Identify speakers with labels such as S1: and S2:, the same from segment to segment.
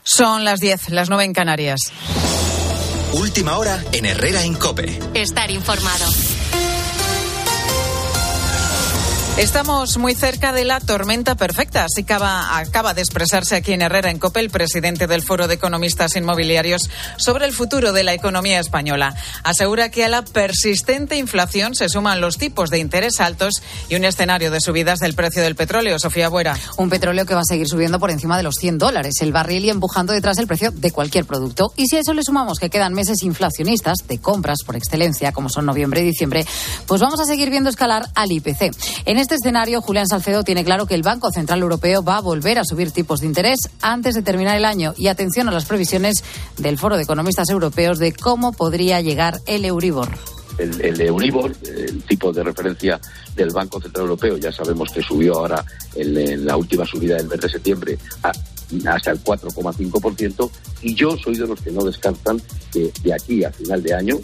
S1: Son las 10, las 9 en Canarias.
S2: Última hora en Herrera en COPE.
S3: Estar informado.
S1: Estamos muy cerca de la tormenta perfecta, así que acaba de expresarse aquí en Herrera en COPE el presidente del Foro de Economistas Inmobiliarios sobre el futuro de la economía española. Asegura que a la persistente inflación se suman los tipos de interés altos y un escenario de subidas del precio del petróleo. Sofía Buera.
S4: Un petróleo que va a seguir subiendo por encima de los $100 el barril y empujando detrás el precio de cualquier producto. Y si a eso le sumamos que quedan meses inflacionistas de compras por excelencia, como son noviembre y diciembre, pues vamos a seguir viendo escalar al IPC. En este escenario, Julián Salcedo tiene claro que el Banco Central Europeo va a volver a subir tipos de interés antes de terminar el año. Y atención a las previsiones del Foro de Economistas Europeos de cómo podría llegar el Euribor.
S5: El Euribor, el tipo de referencia del Banco Central Europeo, ya sabemos que subió ahora en la última subida del mes de septiembre hasta el 4,5%, y yo soy de los que no descartan que de aquí a final de año,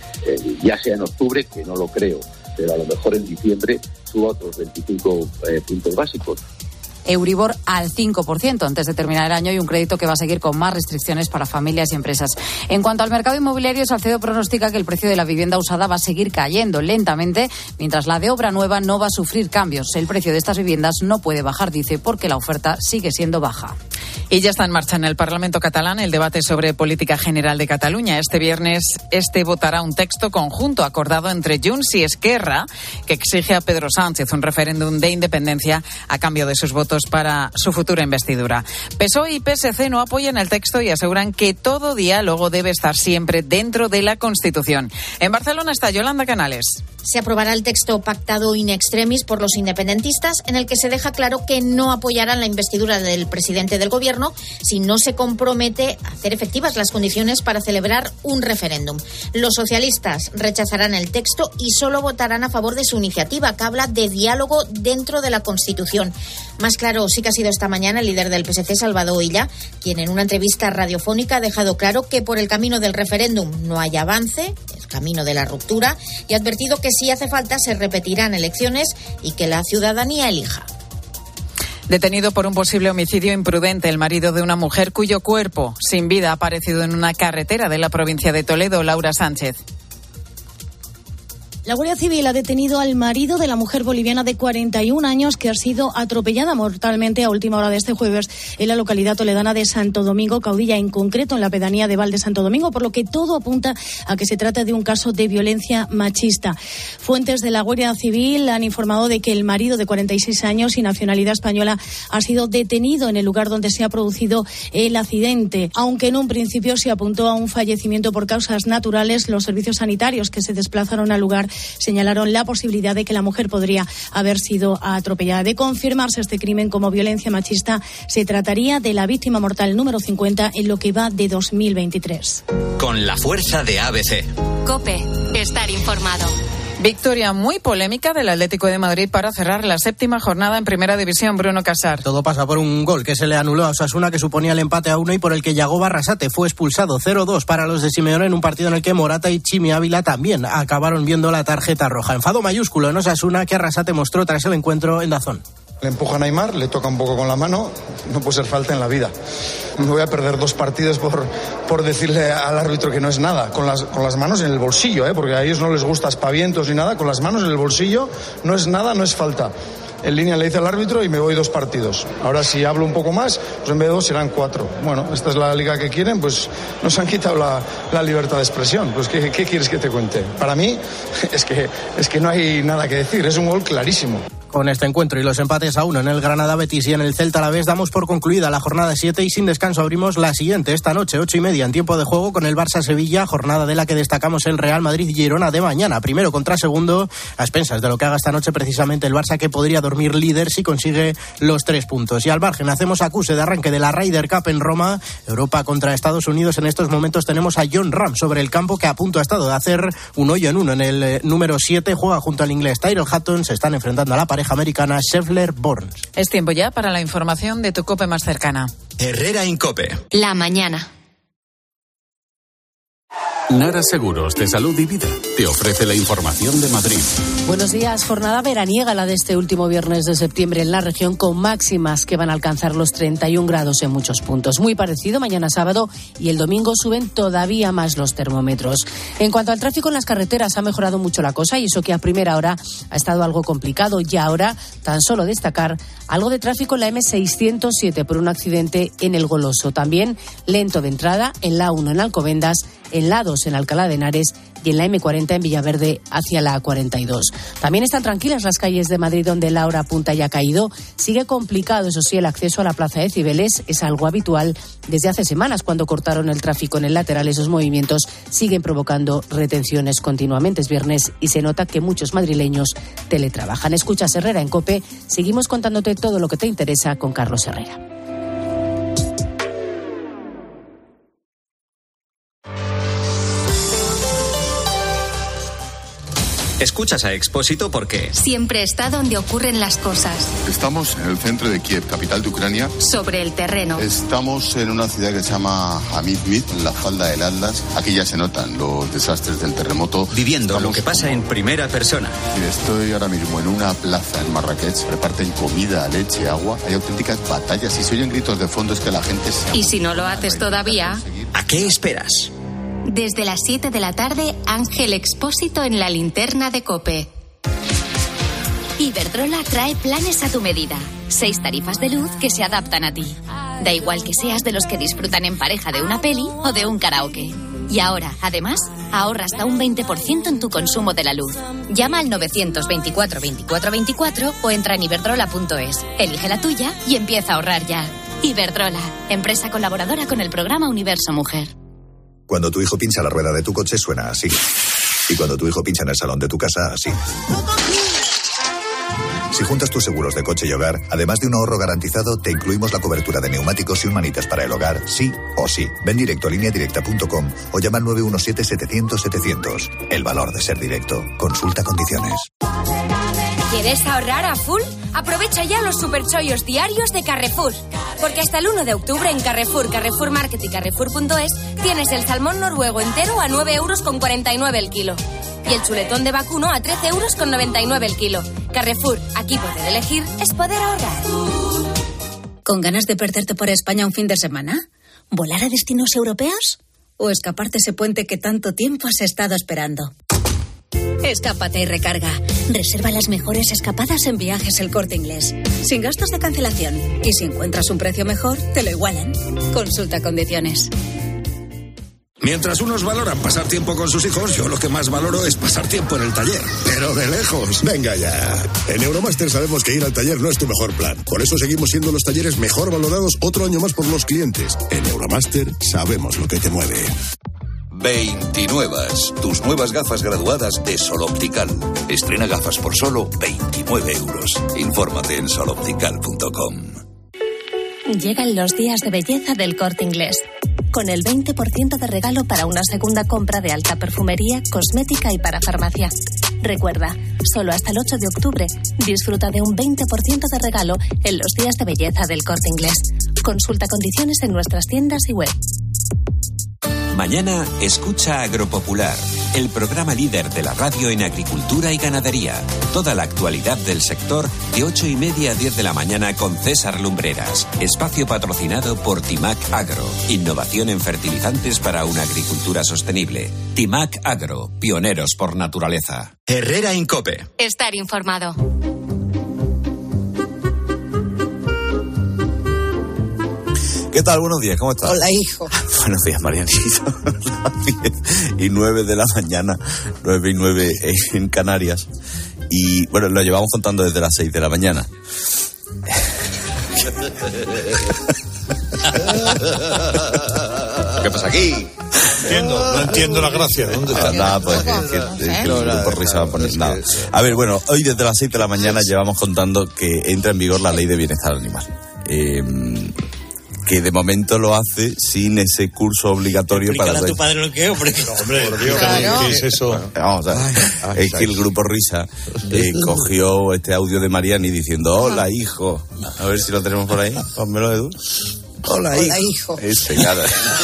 S5: ya sea en octubre, que no lo creo, pero a lo mejor en diciembre suba otros 25 puntos básicos.
S4: Euribor al 5% antes de terminar el año y un crédito que va a seguir con más restricciones para familias y empresas. En cuanto al mercado inmobiliario, Salcedo pronostica que el precio de la vivienda usada va a seguir cayendo lentamente, mientras la de obra nueva no va a sufrir cambios. El precio de estas viviendas no puede bajar, dice, porque la oferta sigue siendo baja.
S1: Y ya está en marcha en el Parlamento catalán el debate sobre política general de Cataluña. Este viernes votará un texto conjunto acordado entre Junts y Esquerra que exige a Pedro Sánchez un referéndum de independencia a cambio de sus votos para su futura investidura. PSOE y PSC no apoyan el texto y aseguran que todo diálogo debe estar siempre dentro de la Constitución. En Barcelona está Yolanda Canales.
S6: Se aprobará el texto pactado in extremis por los independentistas, en el que se deja claro que no apoyarán la investidura del presidente del gobierno si no se compromete a hacer efectivas las condiciones para celebrar un referéndum. Los socialistas rechazarán el texto y solo votarán a favor de su iniciativa, que habla de diálogo dentro de la Constitución. Más claro sí que ha sido esta mañana el líder del PSC, Salvador Illa, quien en una entrevista radiofónica ha dejado claro que por el camino del referéndum no hay avance, el camino de la ruptura, y ha advertido que si hace falta se repetirán elecciones y que la ciudadanía elija.
S1: Detenido por un posible homicidio imprudente, el marido de una mujer cuyo cuerpo sin vida ha aparecido en una carretera de la provincia de Toledo, Laura Sánchez.
S7: La Guardia Civil ha detenido al marido de la mujer boliviana de 41 años que ha sido atropellada mortalmente a última hora de este jueves en la localidad toledana de Santo Domingo, Caudilla, en concreto en la pedanía de Val de Santo Domingo, por lo que todo apunta a que se trata de un caso de violencia machista. Fuentes de la Guardia Civil han informado de que el marido de 46 años y nacionalidad española ha sido detenido en el lugar donde se ha producido el accidente. Aunque en un principio se apuntó a un fallecimiento por causas naturales, los servicios sanitarios que se desplazaron al lugar señalaron la posibilidad de que la mujer podría haber sido atropellada. De confirmarse este crimen como violencia machista, se trataría de la víctima mortal número 50 en lo que va de 2023.
S2: Con la fuerza de ABC.
S3: COPE. Estar informado.
S1: Victoria muy polémica del Atlético de Madrid para cerrar la 7ª jornada en Primera División. Bruno Casar.
S8: Todo pasa por un gol que se le anuló a Osasuna, que suponía el empate a 1 y por el que Yagoba Arrasate fue expulsado. 0-2 para los de Simeone en un partido en el que Morata y Chimi Ávila también acabaron viendo la tarjeta roja. Enfado mayúsculo en Osasuna que Arrasate mostró tras el encuentro en DAZN.
S9: Le empuja a Neymar, le toca un poco con la mano, no puede ser falta en la vida. Me voy a perder 2 partidos por decirle al árbitro que no es nada, con las manos en el bolsillo, porque a ellos no les gusta aspavientos ni nada, con las manos en el bolsillo no es nada, no es falta. En línea le dice al árbitro y me voy 2 partidos. Ahora si hablo un poco más, pues en vez de 2 serán 4. Bueno, esta es la liga que quieren, pues nos han quitado la libertad de expresión. Pues ¿qué quieres que te cuente? Para mí es que no hay nada que decir, es un gol clarísimo.
S8: Con este encuentro y los empates a 1 en el Granada Betis y en el Celta Alavés damos por concluida la jornada 7 y sin descanso abrimos la siguiente esta noche, 8:30 en tiempo de juego con el Barça-Sevilla, jornada de la que destacamos el Real Madrid-Girona de mañana, primero contra segundo, a expensas de lo que haga esta noche precisamente el Barça, que podría dormir líder si consigue los 3 puntos. Y al margen hacemos acuse de arranque de la Ryder Cup en Roma, Europa contra Estados Unidos. En estos momentos tenemos a Jon Rahm sobre el campo, que a punto ha estado de hacer un hoyo en 1 en el número 7, juega junto al inglés Tyrrell Hatton, se están enfrentando a la pareja americana Scheffler-Burns.
S1: Es tiempo ya para la información de tu COPE más cercana.
S2: Herrera en COPE.
S3: La mañana.
S10: Nara Seguros de Salud y Vida te ofrece la información de Madrid.
S11: Buenos días. Jornada veraniega la de este último viernes de septiembre en la región, con máximas que van a alcanzar los 31 grados en muchos puntos. Muy parecido mañana sábado, y el domingo suben todavía más los termómetros. En cuanto al tráfico en las carreteras, ha mejorado mucho la cosa, y eso que a primera hora ha estado algo complicado. Y ahora, tan solo destacar algo de tráfico en la M607 por un accidente en El Goloso. También lento de entrada en la A1 en Alcobendas, en la A2 en Alcalá de Henares y en la M40 en Villaverde hacia la A42. También están tranquilas las calles de Madrid, donde la hora punta ya ha caído. Sigue complicado, eso sí, el acceso a la Plaza de Cibeles. Es algo habitual desde hace semanas, cuando cortaron el tráfico en el lateral. Esos movimientos siguen provocando retenciones continuamente. Es viernes y se nota que muchos madrileños teletrabajan. Escuchas Herrera en COPE. Seguimos contándote todo lo que te interesa con Carlos Herrera.
S2: Escuchas a Expósito porque
S3: siempre está donde ocurren las cosas.
S12: Estamos en el centro de Kiev, capital de Ucrania.
S3: Sobre el terreno.
S12: Estamos en una ciudad que se llama Hamidmid, en la falda del Atlas. Aquí ya se notan los desastres del terremoto.
S2: Viviendo lo que pasa en primera persona.
S12: Estoy ahora mismo en una plaza en Marrakech. Reparten comida, leche, agua. Hay auténticas batallas y se oyen gritos de fondo. Es que la gente se...
S3: Y si no lo haces todavía...
S2: ¿A qué esperas?
S3: Desde las 7 de la tarde, Ángel Expósito en la linterna de COPE. Iberdrola trae planes a tu medida. 6 tarifas de luz que se adaptan a ti. Da igual que seas de los que disfrutan en pareja de una peli o de un karaoke. Y ahora, además, ahorra hasta un 20% en tu consumo de la luz. Llama al 924 24 24 o entra en iberdrola.es. Elige la tuya y empieza a ahorrar ya. Iberdrola, empresa colaboradora con el programa Universo Mujer.
S13: Cuando tu hijo pincha la rueda de tu coche, suena así. Y cuando tu hijo pincha en el salón de tu casa, así. Si juntas tus seguros de coche y hogar, además de un ahorro garantizado, te incluimos la cobertura de neumáticos y un manitas para el hogar, sí o sí. Ven directo a lineadirecta.com o llama al 917-700-700. El valor de ser directo. Consulta condiciones.
S14: ¿Quieres ahorrar a full? Aprovecha ya los superchollos diarios de Carrefour. Porque hasta el 1 de octubre en Carrefour, Carrefour Market y Carrefour.es tienes el salmón noruego entero a 9,49 € el kilo. Y el chuletón de vacuno a 13,99 € el kilo. Carrefour, aquí poder elegir es poder ahorrar.
S15: ¿Con ganas de perderte por España un fin de semana? ¿Volar a destinos europeos? ¿O escaparte ese puente que tanto tiempo has estado esperando? Escápate y recarga. Reserva las mejores escapadas en Viajes El Corte Inglés. Sin gastos de cancelación. Y si encuentras un precio mejor, te lo igualan. Consulta condiciones.
S16: Mientras unos valoran pasar tiempo con sus hijos, yo lo que más valoro es pasar tiempo en el taller. Pero de lejos. Venga ya. En Euromaster sabemos que ir al taller no es tu mejor plan. Por eso seguimos siendo los talleres mejor valorados otro año más por los clientes. En Euromaster sabemos lo que te mueve.
S17: 29. Tus nuevas gafas graduadas de Sol Optical. Estrena gafas por solo 29 €. Infórmate en soloptical.com.
S15: Llegan los días de belleza del Corte Inglés. Con el 20% de regalo para una segunda compra de alta perfumería, cosmética y para farmacia. Recuerda, solo hasta el 8 de octubre, disfruta de un 20% de regalo en los días de belleza del Corte Inglés. Consulta condiciones en nuestras tiendas y web.
S18: Mañana escucha Agropopular, el programa líder de la radio en agricultura y ganadería. Toda la actualidad del sector de 8:30 a 10 de la mañana con César Lumbreras. Espacio patrocinado por Timac Agro. Innovación en fertilizantes para una agricultura sostenible. Timac Agro, pioneros por naturaleza.
S2: Herrera en COPE.
S3: Estar informado.
S19: ¿Qué tal? Buenos días, ¿cómo estás?
S20: Hola, hijo.
S19: Buenos días, Marianito. Las 10:09 de la mañana, 9:09 en Canarias. Y bueno, lo llevamos contando desde las 6 de la mañana.
S20: ¿Qué pasa aquí?
S21: No entiendo la gracia. ¿Dónde está?
S19: Nada, pues por risa va a poner nada. A ver, bueno, hoy desde las 6 de la mañana llevamos contando que entra en vigor la ley de bienestar animal. Que de momento lo hace sin ese curso obligatorio.
S20: Explícale
S19: para
S20: a tu padre lo que es, hombre.
S21: Por Dios,
S20: claro.
S21: ¿qué es eso?
S19: Bueno, vamos a ver. Es que el grupo Risa cogió este audio de Mariani diciendo: hola, hijo. A ver si lo tenemos por ahí. Pónmelo, Edu. Hola, hijo. Ese, claro.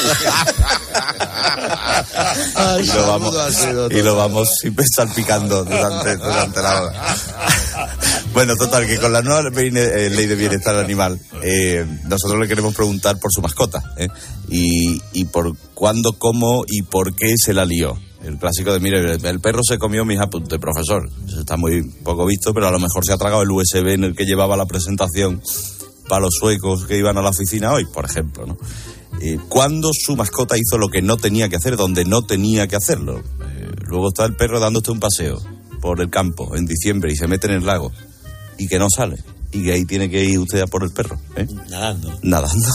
S19: y lo vamos siempre salpicando durante la hora. Bueno, total, que con la nueva ley de bienestar animal, nosotros le queremos preguntar por su mascota, y por cuándo, cómo y por qué se la lió. El clásico de, mire, el perro se comió mis apuntes, profesor. Eso está muy poco visto, pero a lo mejor se ha tragado el USB en el que llevaba la presentación para los suecos que iban a la oficina hoy, por ejemplo, ¿no? ¿Cuándo su mascota hizo lo que no tenía que hacer, donde no tenía que hacerlo? Luego está el perro dándote un paseo por el campo en diciembre y se mete en el lago y que no sale. Y que ahí tiene que ir usted a por el perro, Nadando.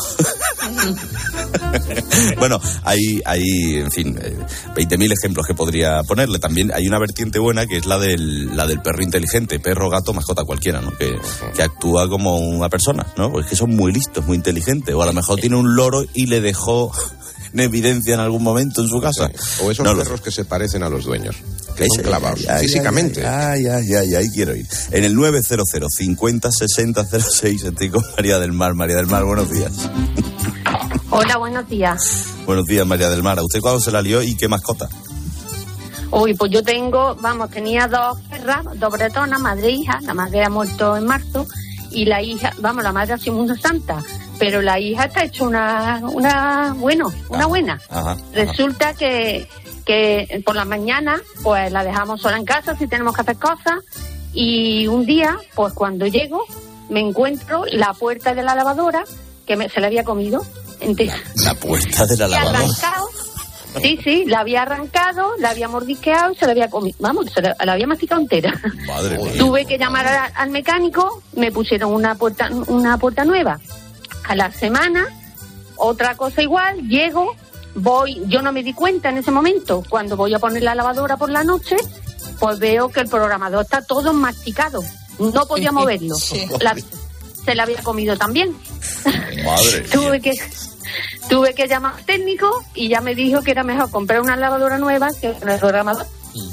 S19: Bueno, hay, en fin, 20.000 ejemplos que podría ponerle. También hay una vertiente buena que es la del perro inteligente, perro, gato, mascota cualquiera, ¿no? Que actúa como una persona, ¿no? Pues que son muy listos, muy inteligentes. O a lo mejor tiene un loro y le dejó en evidencia en algún momento en su casa.
S20: O esos perros que se parecen a los dueños, que son clavados físicamente.
S19: Ahí quiero ir. En el 900 50 60 06 estoy con María del Mar. María del Mar, buenos días.
S22: Hola, buenos días.
S19: Buenos días, María del Mar. ¿A usted cuándo se la lió y qué mascota?
S22: Uy, pues yo tenía 2 perras, 2 bretonas, madre e hija. La madre ha muerto en marzo y la hija, la madre ha sido muy santa, pero la hija está hecho una buena. Resulta que por la mañana pues la dejamos sola en casa si tenemos que hacer cosas, y un día pues cuando llego me encuentro la puerta de la lavadora que se la había comido entera.
S19: La puerta de la lavadora.
S22: Sí, la había arrancado, la había mordisqueado y se la había comido. La había masticado entera.
S19: Madre mía.
S22: Tuve que llamar al mecánico, me pusieron una puerta nueva. A la semana, otra cosa igual, llego, yo no me di cuenta en ese momento. Cuando voy a poner la lavadora por la noche, pues veo que el programador está todo masticado. No podía moverlo. Se la había comido también.
S19: Madre
S22: Tuve que llamar al técnico y ya me dijo que era mejor comprar una lavadora nueva que el programador.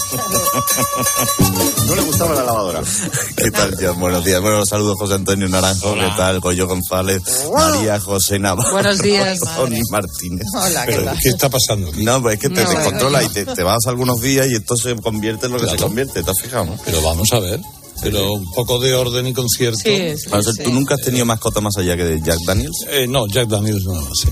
S20: ¿No le gustaba la lavadora?
S19: ¿Qué tal, John? Buenos días. Bueno, saludos, José Antonio Naranjo. Hola. ¿Qué tal? Goyo González, María José Navarro.
S1: Buenos días.
S19: Tony Martínez.
S20: Hola, ¿qué está pasando?
S19: No, pues es que te descontrola y te vas algunos días y esto se convierte en lo que se convierte. ¿Te has fijado, no?
S20: Pero vamos a ver. Pero un poco de orden y concierto.
S19: ¿Tú nunca has tenido mascota más allá que de Jack Daniels?
S20: No, Jack Daniels no, sí.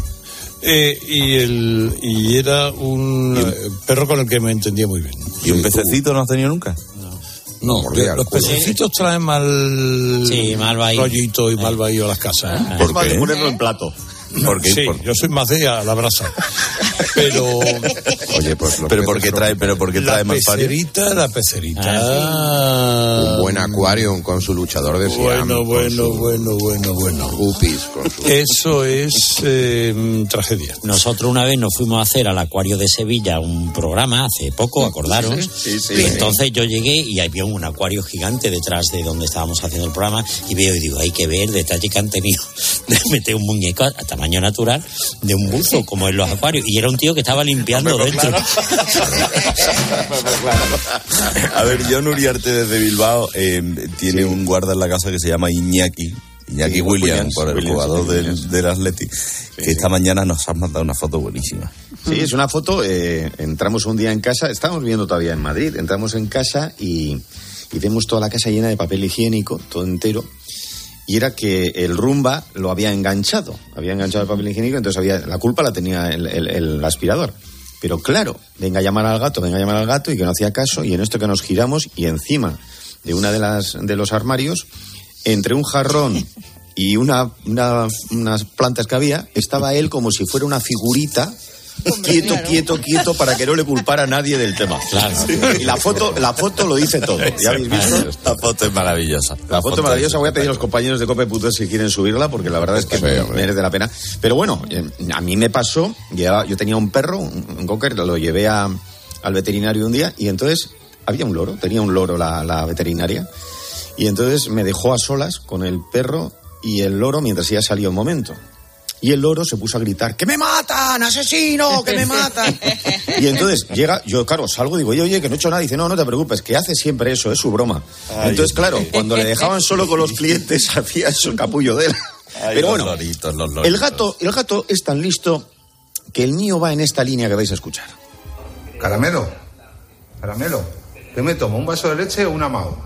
S20: Y era un perro con el que me entendía muy bien.
S19: ¿Y un pececito no has tenido nunca?
S20: No, los pececitos traen mal rollito y mal vaído a las casas.
S19: ¿Por qué?
S20: De ponerlo en plato.
S19: ¿Por qué?
S20: Sí, yo soy más de a la brasa. Pero
S19: oye, pues ¿por qué trae mal pario?
S20: La pecerita.
S21: Un buen acuario con su luchador de Siam.
S20: Bueno.
S21: Guppies con su...
S20: Eso es tragedia.
S23: Nosotros una vez nos fuimos a hacer al acuario de Sevilla un programa hace poco, acordaros.
S21: Sí.
S23: Y entonces yo llegué y había un acuario gigante detrás de donde estábamos haciendo el programa y veo y digo, hay que ver el detalle que han tenido de meter un muñeco a tamaño natural de un buzo como en los acuarios, y era un tío que estaba limpiando dentro.
S19: A ver, John Uriarte desde Bilbao tiene un guarda en la casa que se llama Iñaki Williams, por el jugador del Athletic, que esta mañana nos has mandado una foto buenísima.
S24: Sí, es una foto, entramos un día en casa, estábamos viviendo todavía en Madrid, entramos en casa y vemos toda la casa llena de papel higiénico, todo entero. Y era que el Rumba lo había enganchado el papel higiénico, entonces la culpa la tenía el aspirador. Pero claro, venga a llamar al gato, y que no hacía caso, y en esto que nos giramos, y encima de una de los armarios, entre un jarrón y unas plantas que había, estaba él como si fuera una figurita, quieto, para que no le culpara a nadie del tema.
S23: Claro.
S24: Y la foto lo dice todo. ¿Ya habéis visto?
S19: La foto es maravillosa.
S24: La foto es maravillosa. Voy a pedir a los compañeros de Cope.es si quieren subirla, porque la verdad es que merece la pena. Pero bueno, a mí me pasó, yo tenía un perro, un cocker, lo llevé al veterinario un día, y entonces tenía un loro la veterinaria, y entonces me dejó a solas con el perro y el loro mientras ella salía un momento. Y el loro se puso a gritar, ¡que me matan, asesino, que me matan! Y entonces yo claro, salgo y digo, oye, que no he hecho nada. Y dice, no te preocupes, que hace siempre eso, es su broma. Entonces, claro, cuando le dejaban solo con los clientes, hacía eso el capullo de él. Pero bueno,
S19: los loritos.
S24: el gato es tan listo que el mío va en esta línea que vais a escuchar.
S4: Caramelo, ¿qué me tomo? ¿Un vaso de leche o una Mao?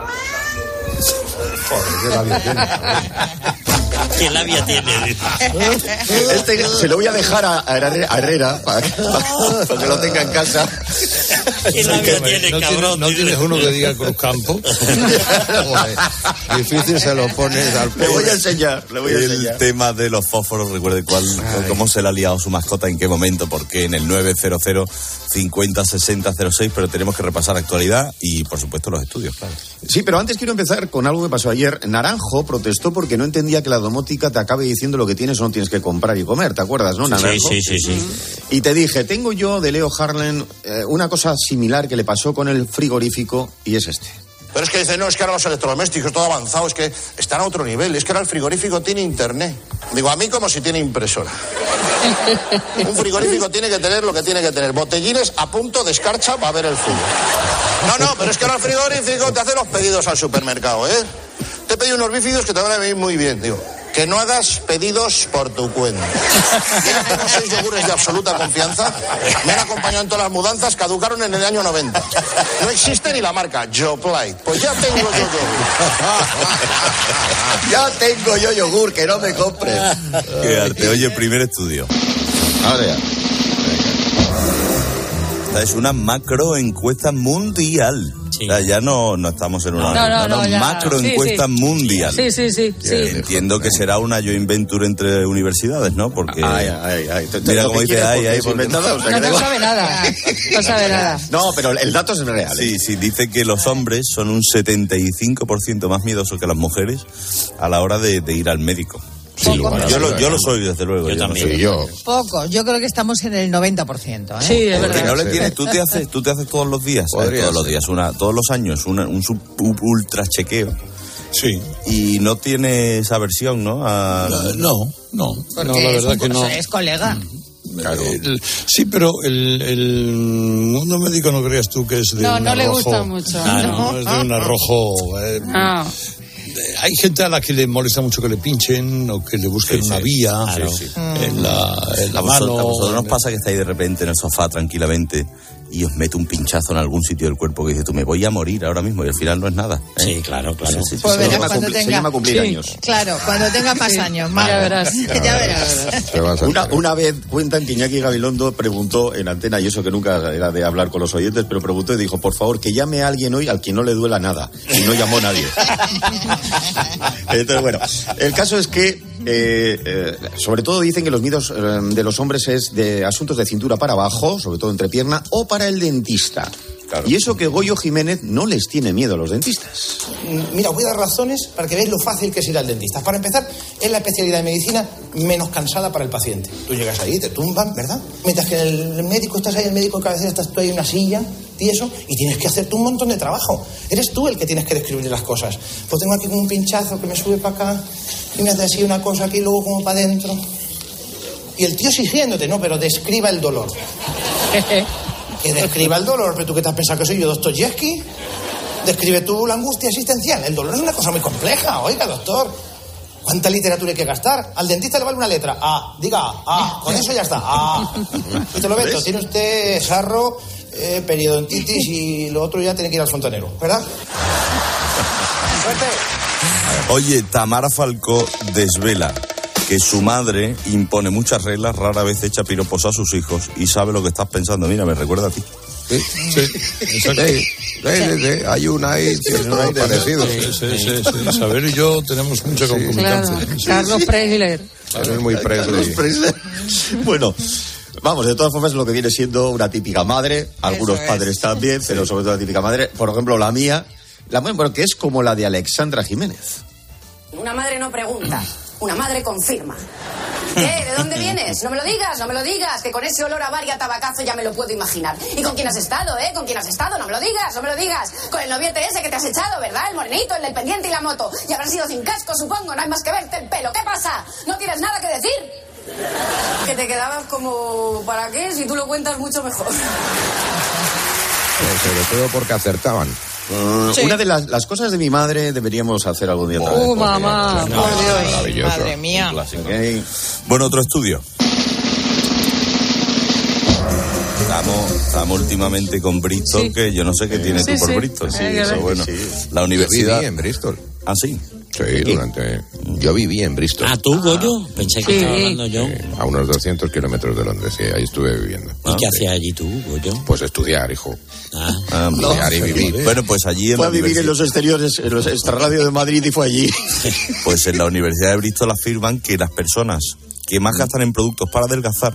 S4: Joder, qué labia tiene.
S23: ¿Qué labia tiene?
S24: Este se lo voy a dejar a Herrera para que lo tenga en casa.
S23: ¿Qué labia tiene, cabrón?
S5: ¿No tienes uno que diga Cruzcampo? Difícil se lo pones al pobre.
S24: Le voy a enseñar.
S19: El tema de los fósforos, recuerde cómo se le ha liado su mascota, en qué momento, porque en el 900 50 60 06, pero tenemos que repasar actualidad y, por supuesto, los estudios, claro.
S24: Sí, pero antes quiero empezar con algo que pasó ayer. Naranjo protestó porque no entendía que la domótica te acabe diciendo lo que tienes o no tienes que comprar y comer, ¿te acuerdas, no, Naranjo?
S23: Sí.
S24: Y te dije, tengo yo de Leo Harlem una cosa similar que le pasó con el frigorífico y es este.
S6: Pero es que dicen, no, es que ahora los electrodomésticos, todo avanzado, es que están a otro nivel, es que ahora el frigorífico tiene internet. Digo, a mí como si tiene impresora. Un frigorífico tiene que tener lo que tiene que tener, botellines a punto de escarcha para ver el fútbol. No, pero es que ahora el frigorífico te hace los pedidos al supermercado, ¿eh? Te he pedido unos bífidos que te van a venir muy bien, digo. Que no hagas pedidos por tu cuenta. Tengo 6 yogures de absoluta confianza. Me han acompañado en todas las mudanzas, caducaron en el año 90. No existe ni la marca Yoplait. Pues ya tengo yo yogur.
S24: Ya tengo yo yogur, que no me compres.
S19: Qué arte. Oye, primer estudio.
S24: Ahora ya.
S19: Esta es una macro encuesta mundial. Sí. O sea, ya no estamos en una macro encuesta mundial.
S11: Sí.
S19: Entiendo que será una joint venture entre universidades, ¿no? Porque
S24: mira cómo dice
S11: no sabe nada.
S24: No, pero el dato es real.
S19: Sí, dice que los hombres son un 75% más miedosos que las mujeres a la hora de ir al médico. Sí, yo lo soy, desde luego.
S23: Yo también.
S7: Poco, yo creo que estamos en el 90%. ¿eh?
S11: Sí, es verdad.
S19: Porque no le tienes, tú te haces todos los días, todos los años, un ultra chequeo.
S5: Sí.
S19: Y no tienes aversión, ¿no?
S5: No, la verdad que no.
S7: Es colega.
S5: Claro. Sí, pero el mundo médico no creas tú que es de un
S11: no le
S5: arrojo,
S11: gusta mucho.
S5: No, es de un arrojo. Hay gente a la que le molesta mucho que le pinchen o que le busquen una vía en la mano.
S19: ¿A vosotros nos pasa que estáis de repente en el sofá tranquilamente y os mete un pinchazo en algún sitio del cuerpo que dices, tú me voy a morir ahora mismo, y al final no es nada?
S23: Sí, claro.
S7: Pues verás
S24: se llama cumplir años.
S7: Claro, cuando tenga más años.
S11: Ya verás.
S24: Una vez cuentan que Iñaki Gabilondo preguntó en antena, y eso que nunca era de hablar con los oyentes, pero preguntó y dijo, por favor, que llame a alguien hoy al quien no le duela nada. Y no llamó a nadie. Entonces, bueno, el caso es que sobre todo dicen que los miedos de los hombres es de asuntos de cintura para abajo, sobre todo entrepierna, o para el dentista. Claro. Y eso que Goyo Jiménez no les tiene miedo a los dentistas.
S25: Mira, os voy a dar razones para que veáis lo fácil que es ir al dentista. Para empezar, es la especialidad de medicina menos cansada para el paciente. Tú llegas ahí, te tumban, ¿verdad? Mientras que el médico, estás ahí, el médico de cabecera, estás tú ahí en una silla, tieso, y tienes que hacerte un montón de trabajo. Eres tú el que tienes que describir las cosas. Pues tengo aquí un pinchazo que me sube para acá, y me hace así una cosa aquí, luego como para adentro. Y el tío exigiéndote, no, pero describa el dolor. Que describa el dolor, pero tú qué te has pensado que soy yo, Dostoyevsky. Describe tú la angustia existencial. El dolor es una cosa muy compleja, oiga, doctor. ¿Cuánta literatura hay que gastar? Al dentista le vale una letra, A, diga A, con eso ya está, A. Y te lo meto, tiene usted sarro, periodontitis y lo otro ya tiene que ir al fontanero, ¿verdad?
S19: Oye, Tamara Falcó desvela que su madre impone muchas reglas, rara vez echa piropos a sus hijos y sabe lo que estás pensando. Mira, me recuerda a ti.
S5: Sí, hay una ahí que es muy parecido. Sí. Saber y yo tenemos mucha concomitancia.
S11: Claro. Carlos Preisler.
S5: Es muy Preisler.
S24: Bueno, vamos, de todas formas, lo que viene siendo una típica madre, algunos padres también, pero sobre todo la típica madre. Por ejemplo, la mía, que es como la de Alexandra Jiménez.
S26: Una madre no pregunta, una madre confirma. ¿Qué? ¿De dónde vienes? No me lo digas, que con ese olor a bar y a tabacazo ya me lo puedo imaginar. ¿Y con quién has estado, ¿Con quién has estado? No me lo digas. Con el noviete ese que te has echado, ¿verdad? El morenito, el del pendiente y la moto. Y habrás ido sin casco, supongo, no hay más que verte el pelo. ¿Qué pasa? ¿No tienes nada que decir? Que te quedabas como... ¿Para qué? Si tú lo cuentas mucho mejor.
S20: Sobre todo porque acertaban.
S7: Sí.
S24: Una de las cosas de mi madre deberíamos hacer algún día.
S7: Mamá, por Dios.
S20: Maravilloso.
S7: Madre mía.
S24: Okay.
S19: Bueno, otro estudio. Estamos últimamente con Bristol,
S7: Sí.
S19: que yo no sé qué tienes tú por Bristol. Sí, eso, bueno. La
S20: Yo
S19: universidad.
S20: viví en Bristol.
S19: Ah, sí.
S20: Sí, yo viví en Bristol.
S23: Ah, ¿tú, Goyo? Pensé que estaba hablando yo.
S20: A unos 200 kilómetros de Londres, sí, ahí estuve viviendo.
S23: ¿Y qué hacías allí tú, Goyo?
S20: Pues estudiar, hijo.
S19: Estudiar y vivir. Bueno, pues allí en
S24: Fue
S19: la
S24: a vivir en los exteriores, en los extrarradio de Madrid y fue allí.
S19: Pues en la Universidad de Bristol afirman que las personas que más gastan en productos para adelgazar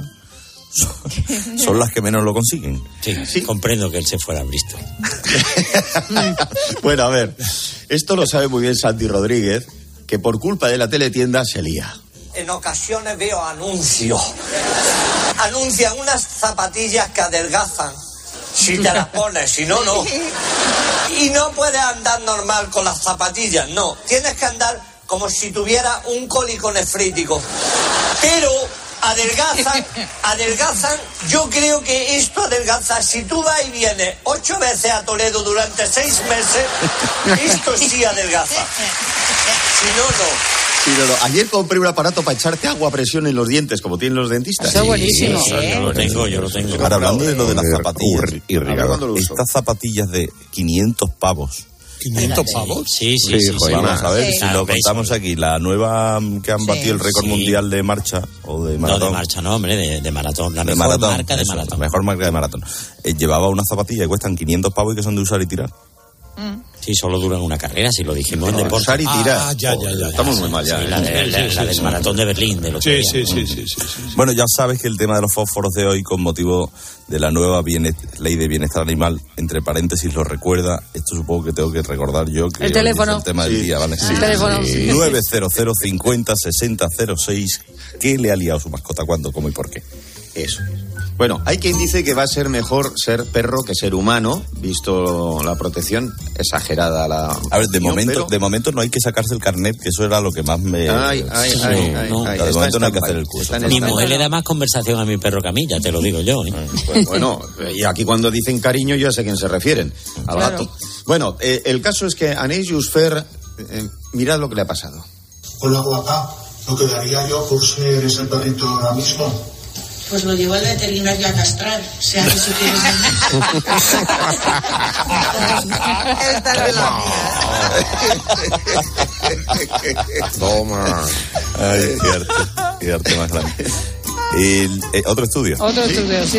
S19: son las que menos lo consiguen.
S23: Sí, comprendo que él se fuera a Bristol.
S24: Bueno, a ver, esto lo sabe muy bien Santi Rodríguez, que por culpa de la teletienda se lía.
S8: En ocasiones veo anuncios. Anuncian unas zapatillas que adelgazan. Si te las pones, si no, no. Y no puedes andar normal con las zapatillas, no. Tienes que andar como si tuviera un cólico nefrítico. Pero adelgazan. Yo creo que esto adelgaza. Si tú vas y vienes 8 veces a Toledo durante 6 meses, esto sí adelgaza. Si no, no.
S24: Sí, no. Ayer compré un aparato para echarte agua a presión en los dientes, como tienen los dentistas.
S7: Eso es buenísimo.
S23: Yo lo tengo.
S19: Ahora, hablando de lo de las zapatillas,
S24: irrigado.
S19: estas zapatillas de 500 pavos.
S5: ¿500 pavos?
S23: Sí.
S19: Vamos a ver
S23: Sí.
S19: si lo contamos aquí. La nueva que han batido el récord mundial de marcha o de maratón.
S23: No, de marcha, no, hombre, de maratón. La
S19: de
S23: mejor
S19: maratón,
S23: marca de
S19: eso,
S23: maratón.
S19: La mejor marca de maratón. Llevaba una zapatilla que cuestan 500 pavos y que son de usar y tirar.
S23: Sí, solo duran una carrera, si lo dijimos en deporte.
S24: Usar y tirar.
S5: Ya.
S24: Estamos muy mal ya.
S23: Sí, la del maratón de Berlín. De lo que
S5: Sí.
S19: Bueno, ya sabes que el tema de los fósforos de hoy, con motivo de la nueva ley de bienestar animal, entre paréntesis, lo recuerda. Esto supongo que tengo que recordar yo. Que
S7: El teléfono.
S19: es el tema del día, ¿vale?
S7: El teléfono.
S19: 900 50 60 06. ¿Qué le ha liado su mascota? ¿Cuándo? ¿Cómo y por qué?
S24: Eso. Bueno, hay quien dice que va a ser mejor ser perro que ser humano, visto la protección exagerada.
S19: A ver, de momento no hay que sacarse el carnet, que eso era lo que más me...
S24: De
S19: momento no hay que hacer el curso.
S23: Mi mujer le da más conversación a mi perro que a mí, ya te lo digo yo.
S24: Pues bueno, y aquí cuando dicen cariño yo ya sé a quién se refieren, al gato. Bueno, el caso es que a Aneix Jusfer, mirad lo que le ha pasado.
S9: Hola, guapa. ¿No quedaría yo por ser ese perrito ahora mismo?
S10: Pues lo llevo al veterinario a castrar, sea que si quieres.
S19: Toma. Ay, qué arte más grande. ¿Otro estudio?
S7: Otro estudio, sí.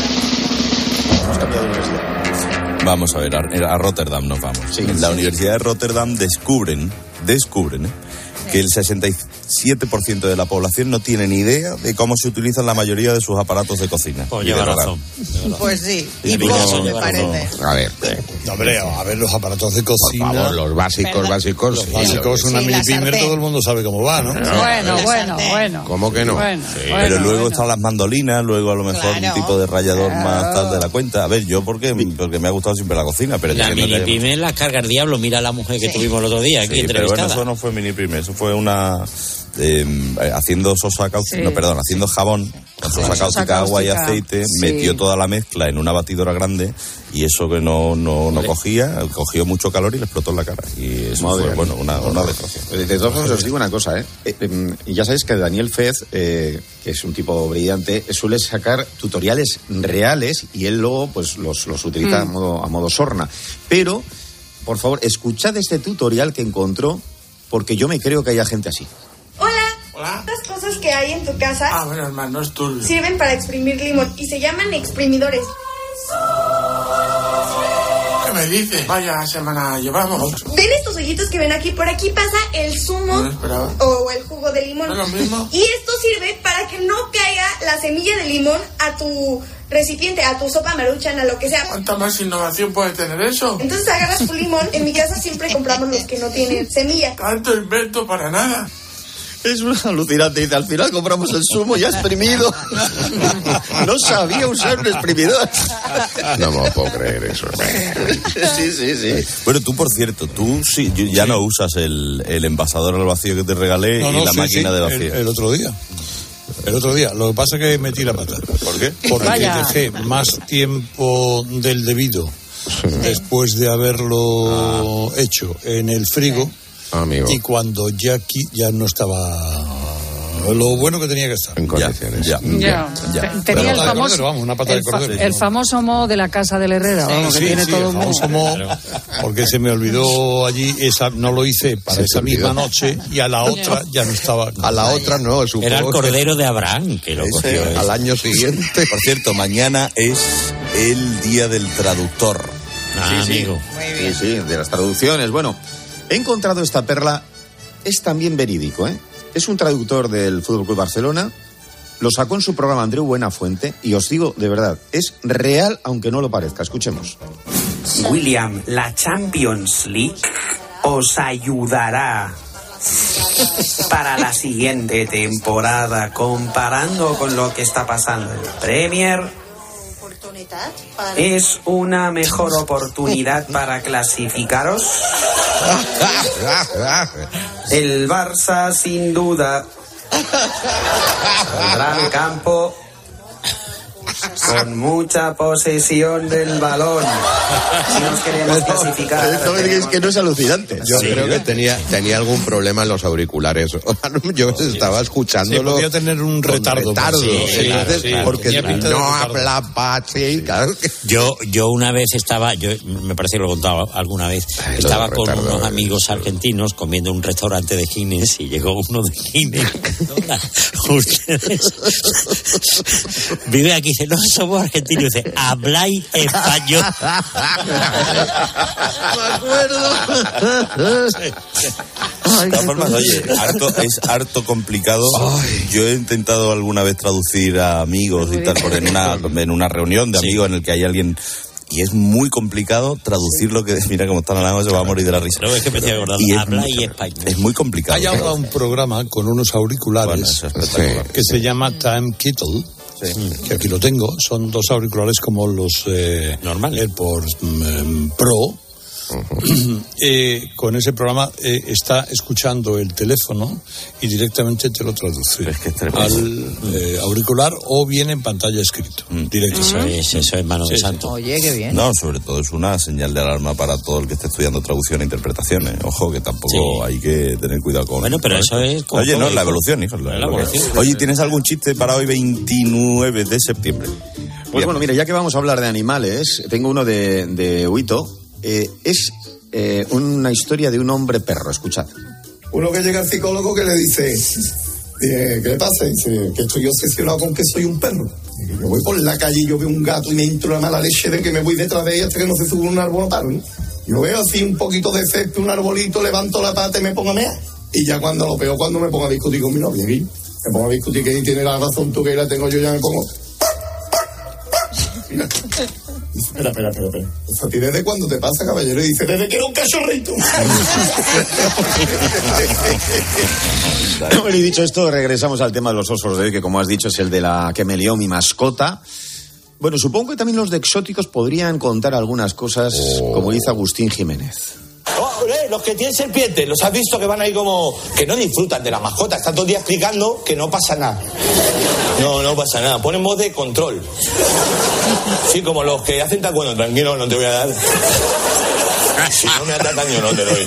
S19: Vamos a ver, a Rotterdam nos vamos. Sí, en la Universidad de Rotterdam descubren que el 67% de la población no tiene ni idea de cómo se utilizan la mayoría de sus aparatos de cocina.
S23: Pues lleva razón.
S7: Pues sí.
S19: Y
S7: poco, me parece.
S20: A ver.
S5: Hombre, a ver, los aparatos de cocina.
S20: Por favor, los básicos.
S5: Los básicos, una mini pimer, todo el mundo sabe cómo va, ¿no?
S7: Bueno.
S20: ¿Cómo que no?
S19: Pero luego están las mandolinas, luego a lo mejor un tipo de rallador más tal de la cuenta. A ver, yo porque me ha gustado siempre la cocina, pero
S23: la mini pimer la carga el diablo. Mira a la mujer que tuvimos el otro día aquí entrevistada.
S19: Pero bueno, eso no fue mini pimer, eso fue una... haciendo sosa cáustica, haciendo jabón con sosa cáustica, agua y aceite, metió toda la mezcla en una batidora grande y eso que no cogió mucho calor y le explotó en la cara. Y eso fue, bueno, una desgracia.
S24: De todos modos os digo una cosa, ya sabéis que Daniel Fez, que es un tipo brillante, suele sacar tutoriales reales y él luego pues los utiliza a modo sorna. Pero, por favor, escuchad este tutorial que encontró, porque yo me creo que haya gente así.
S12: Hola. Estas cosas que hay en tu casa
S9: bueno, hermano, es turbio.
S12: Sirven para exprimir limón y se llaman exprimidores.
S9: ¿Qué me dices? Vaya semana llevamos.
S12: ¿Ven estos hoyitos que ven aquí? Por aquí pasa el zumo o el jugo de limón.
S9: ¿No es lo mismo?
S12: Y esto sirve para que no caiga la semilla de limón a tu recipiente, a tu sopa maruchan, a lo que sea.
S9: ¿Cuánta más innovación puede tener eso?
S12: Entonces agarras tu limón. En mi casa siempre compramos los que no tienen semilla.
S9: Tanto invento para nada.
S24: Es alucinante. Dice, al final compramos el zumo ya exprimido. No sabía usar un exprimidor.
S20: No me puedo creer eso.
S24: Sí.
S19: Bueno, tú, por cierto, ya no usas el envasador al vacío que te regalé y la máquina de vacío.
S5: El otro día. Lo que pasa es que metí la pata.
S19: ¿Por qué?
S5: Porque dejé más tiempo del debido después de haberlo hecho en el frigo, y cuando Jackie ya no estaba lo bueno que tenía que estar.
S20: En condiciones.
S11: Tenía el famoso,
S5: cordero, vamos, una pata de cordero.
S11: El famoso moho de la casa del Herrera, vamos, que tiene todo el
S5: famoso moho, porque se me olvidó allí, no lo hice para esa misma noche, y a la otra ya no estaba.
S20: A la otra no,
S23: era el cordero de Abraham que lo cogió.
S20: Al año siguiente.
S19: Por cierto, mañana es el día del traductor.
S23: Amigo.
S24: Sí, de las traducciones. Bueno, he encontrado esta perla, es también verídico, ¿eh? Es un traductor del FC Barcelona, lo sacó en su programa Andreu Buenafuente, y os digo, de verdad, es real aunque no lo parezca. Escuchemos.
S13: William, la Champions League os ayudará para la siguiente temporada, comparando con lo que está pasando en la Premier. ¿Es una mejor oportunidad para clasificaros? El Barça, sin duda, saldrá al campo con mucha posesión del balón. Si nos queremos clasificar.
S24: No me digáis que no es alucinante.
S20: Yo creo que tenía algún problema en los auriculares. Yo estaba escuchándolo.
S5: Podía tener un retardo.
S20: Porque no habla así. Claro.
S23: Yo una vez estaba, me parece que lo he contado alguna vez, estaba con unos amigos argentinos comiendo en un restaurante de Guinness y llegó uno de Guinness. Ustedes vive aquí, dice, no somos argentinos, dice, habláis español.
S24: Me acuerdo.
S19: De todas formas, oye, es harto complicado. Yo he intentado alguna vez traducir a amigos y tal, en una reunión de amigos en el que hay alguien, y es muy complicado traducir lo que... Mira cómo están hablando, se va a morir de la risa.
S23: No, es que pensé, ¿verdad? Habla y español.
S19: Es muy complicado.
S5: Hay ahora un programa con unos auriculares que se llama Time Kettle. Que aquí lo tengo, son dos auriculares como los AirPods Pro. Con ese programa está escuchando el teléfono y directamente te lo traduce al auricular o bien en pantalla escrito. Directo.
S23: Eso es mano de santo.
S7: Oye, qué bien.
S19: No, sobre todo es una señal de alarma para todo el que esté estudiando traducción e interpretación. Ojo, que tampoco hay que tener cuidado con...
S23: Bueno, pero eso es...
S19: Oye, no, la evolución, hijo.
S23: La evolución.
S19: Oye, ¿tienes algún chiste para hoy 29 de septiembre?
S24: Pues bueno, mira, ya que vamos a hablar de animales, tengo uno de Huito. Es una historia de un hombre perro, escuchad.
S9: Uno que llega al psicólogo que le dice, ¿qué le pasa? Dice, que estoy obsesionado con que soy un perro. Y yo voy por la calle y yo veo un gato y me entro la mala leche de que me voy detrás de ella hasta que no se sube un árbol, no paro, ¿no? Yo veo así un poquito de césped, un arbolito, levanto la pata y me pongo a mear. Y ya cuando lo veo, cuando me pongo a discutir con mi novia, me pongo a discutir que tiene la razón tú que la tengo yo, ya me pongo... Mira. Espera. ¿A ti desde cuándo te pasa, caballero? Y dice, desde que era un cachorrito.
S24: Bueno, y dicho esto, regresamos al tema de los fósforos de hoy, que como has dicho es el de la que me lió mi mascota. Bueno, supongo que también los de exóticos podrían contar algunas cosas, como dice Agustín Jiménez.
S14: Los que tienen serpientes, los has visto que van ahí como... que no disfrutan de la mascota, están todo el día explicando que no pasa nada. No pasa nada, ponen voz de control. Sí, como los que hacen taekwondo, tranquilo, no te voy a dar. Si no me atacan yo no te doy.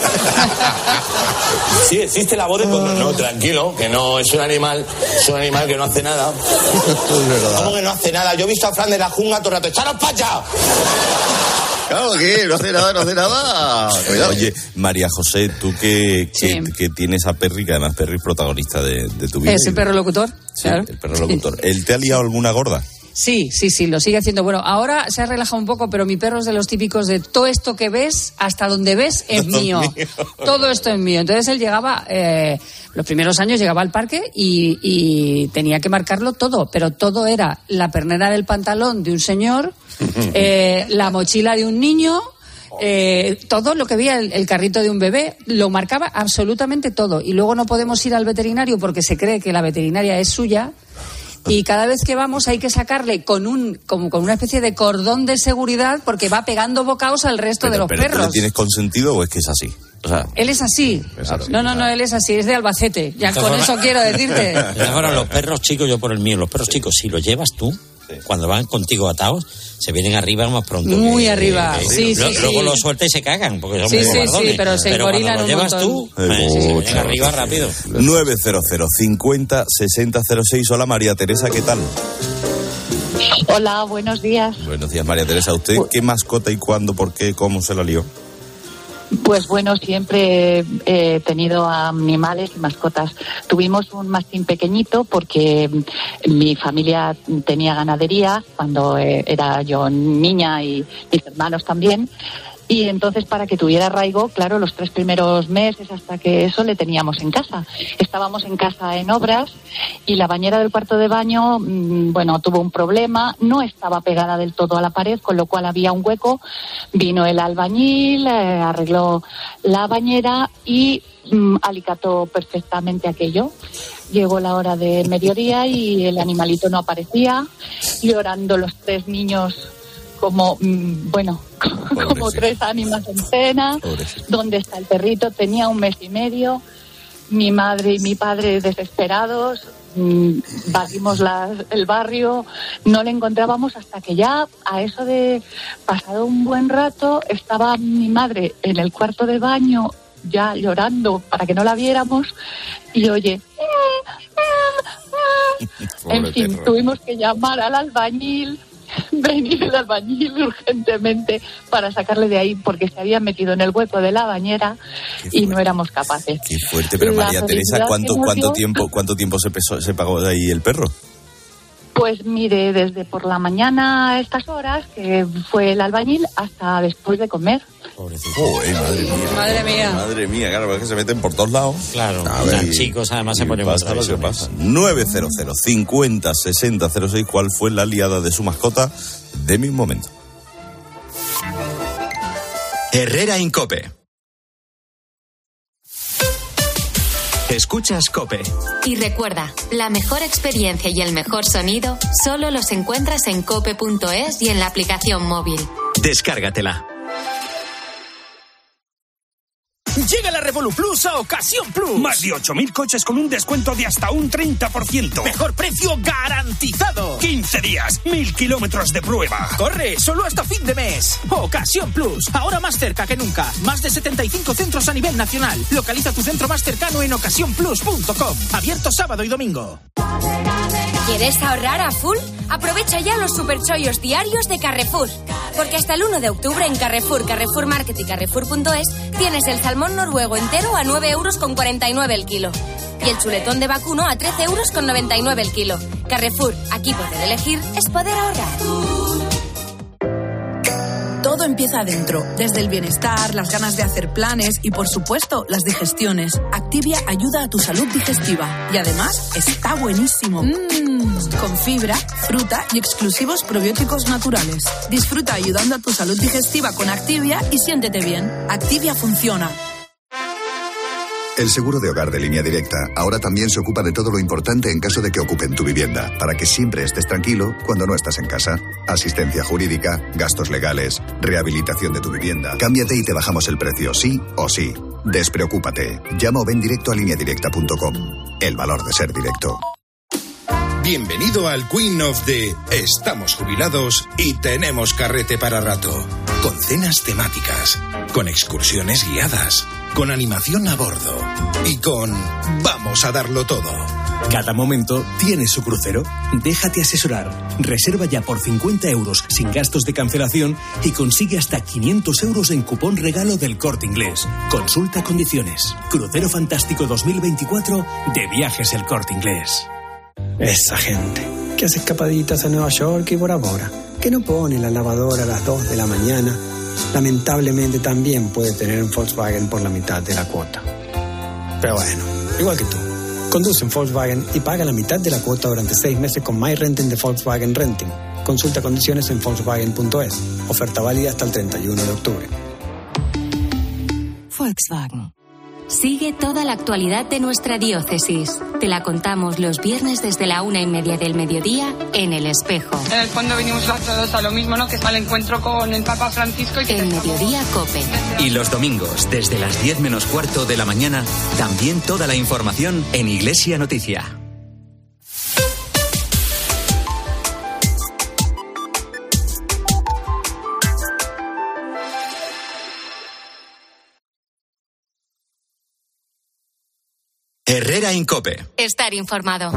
S14: Sí, existe la voz de control. No, tranquilo, que no, es un animal que no hace nada. ¿Cómo que no hace nada? Yo he visto a Fran de la Jungla todo el rato, ¡echaros para allá!
S24: Claro que no hace nada. Cuidado.
S19: Oye, María José, tú que tienes a Perry, que además Perry es protagonista de tu vida.
S11: Es el perro locutor.
S19: Sí,
S11: claro.
S19: El perro locutor. ¿Él te ha liado alguna gorda?
S11: Sí, lo sigue haciendo. Bueno, ahora se ha relajado un poco, pero mi perro es de los típicos de todo esto que ves, hasta donde ves, es mío. Todo esto es mío. Entonces él llegaba, los primeros años llegaba al parque y tenía que marcarlo todo, pero todo era la pernera del pantalón de un señor, la mochila de un niño, todo lo que veía, el carrito de un bebé, lo marcaba absolutamente todo. Y luego no podemos ir al veterinario porque se cree que la veterinaria es suya. Y cada vez que vamos hay que sacarle con una especie de cordón de seguridad porque va pegando bocaos al resto de los perros.
S19: ¿Pero tienes consentido o es que es así? O sea,
S11: él es así. No, él es así, es de Albacete. Ya con eso quiero decirte.
S23: Ahora los perros chicos, yo por el mío, los perros chicos, si los llevas tú, cuando van contigo atados, se vienen arriba más pronto.
S7: Muy arriba, sí.
S23: Luego lo sueltas y se cagan, porque son muy guardones.
S7: Sí, pero se engorilan un montón.
S23: Pero cuando lo llevas tú, se vienen arriba rápido.
S19: 900 50 60 06. Hola, María Teresa, ¿qué tal?
S2: Hola, buenos días.
S19: Buenos días, María Teresa. ¿Usted qué mascota y cuándo, por qué, cómo se la lió?
S2: Pues bueno, siempre he tenido animales y mascotas. Tuvimos un mastín pequeñito porque mi familia tenía ganadería cuando era yo niña y mis hermanos también. Y entonces, para que tuviera arraigo, claro, los 3 primeros meses hasta que eso le teníamos en casa. Estábamos en casa en obras y la bañera del cuarto de baño, tuvo un problema, no estaba pegada del todo a la pared, con lo cual había un hueco. Vino el albañil, arregló la bañera y alicató perfectamente aquello. Llegó la hora de mediodía y el animalito no aparecía, llorando los 3 niños como 3 ánimas en pena. ¿Dónde está el perrito? Tenía 1 mes y medio. Mi madre y mi padre desesperados, barrimos el barrio, no le encontrábamos hasta que ya, a eso de pasado un buen rato, estaba mi madre en el cuarto de baño ya llorando para que no la viéramos y oye, en fin, tuvimos que llamar al albañil. Venir el albañil urgentemente para sacarle de ahí porque se había metido en el hueco de la bañera y no éramos capaces.
S19: Qué fuerte, pero María Teresa, ¿cuánto tiempo se pagó de ahí el perro?
S2: Pues mire, desde por la mañana a estas horas, que fue el albañil, hasta después de comer.
S19: Pobrecito. Madre mía, claro, es que se meten por todos lados.
S23: Claro, los chicos además se ponen más
S19: lo que pasa. 900 50 60 06. ¿Cuál fue la liada de su mascota de mi momento?
S3: Herrera en COPE. Escuchas COPE.
S15: Y recuerda, la mejor experiencia y el mejor sonido solo los encuentras en cope.es y en la aplicación móvil.
S3: Descárgatela.
S16: Llega la Revolu Plus a Ocasión Plus. Más de 8.000 coches con un descuento de hasta un 30%. Mejor precio garantizado. 15 días, 1.000 kilómetros de prueba. Corre, solo hasta fin de mes. Ocasión Plus, ahora más cerca que nunca. Más de 75 centros a nivel nacional. Localiza tu centro más cercano en ocasiónplus.com. Abierto sábado y domingo.
S17: ¿Quieres ahorrar a full? Aprovecha ya los superchollos diarios de Carrefour. Porque hasta el 1 de octubre en Carrefour, Carrefour Market y Carrefour.es tienes el salmón noruego entero a 9,49 € el kilo. Y el chuletón de vacuno a 13,99 € el kilo. Carrefour, aquí poder elegir es poder ahorrar.
S18: Todo empieza adentro, desde el bienestar, las ganas de hacer planes y, por supuesto, las digestiones. Activia ayuda a tu salud digestiva y además está buenísimo. Con fibra, fruta y exclusivos probióticos naturales. Disfruta ayudando a tu salud digestiva con Activia y siéntete bien. Activia funciona.
S27: El seguro de hogar de Línea Directa ahora también se ocupa de todo lo importante en caso de que ocupen tu vivienda, para que siempre estés tranquilo cuando no estás en casa. Asistencia jurídica, gastos legales, rehabilitación de tu vivienda. Cámbiate y te bajamos el precio, sí o sí. Despreocúpate. Llama o ven directo a lineadirecta.com. El valor de ser directo.
S28: Bienvenido al Queen of the Estamos jubilados y tenemos carrete para rato. Con cenas temáticas, con excursiones guiadas, con animación a bordo y con vamos a darlo todo.
S29: Cada momento tiene su crucero. Déjate asesorar. Reserva ya por 50 € sin gastos de cancelación y consigue hasta 500 € en cupón regalo del Corte Inglés. Consulta condiciones. Crucero Fantástico 2024 de Viajes El Corte Inglés.
S30: Esa gente que hace escapaditas a Nueva York y Bora Bora, que no pone la lavadora a las 2 de la mañana, lamentablemente también puede tener un Volkswagen por la mitad de la cuota. Pero bueno, igual que tú, conduce en Volkswagen y paga la mitad de la cuota durante 6 meses con My Renting de Volkswagen Renting. Consulta condiciones en Volkswagen.es. Oferta válida hasta el 31 de octubre.
S15: Volkswagen. Sigue toda la actualidad de nuestra diócesis. Te la contamos los viernes desde la 1:30 del mediodía en El Espejo.
S31: En el fondo venimos todos a lo mismo, ¿no? Que es al encuentro con el Papa Francisco. Y
S15: en Mediodía Cope.
S3: Y los domingos, desde las 10 menos cuarto de la mañana, también toda la información en Iglesia Noticia. Herrera Incope.
S15: Estar informado.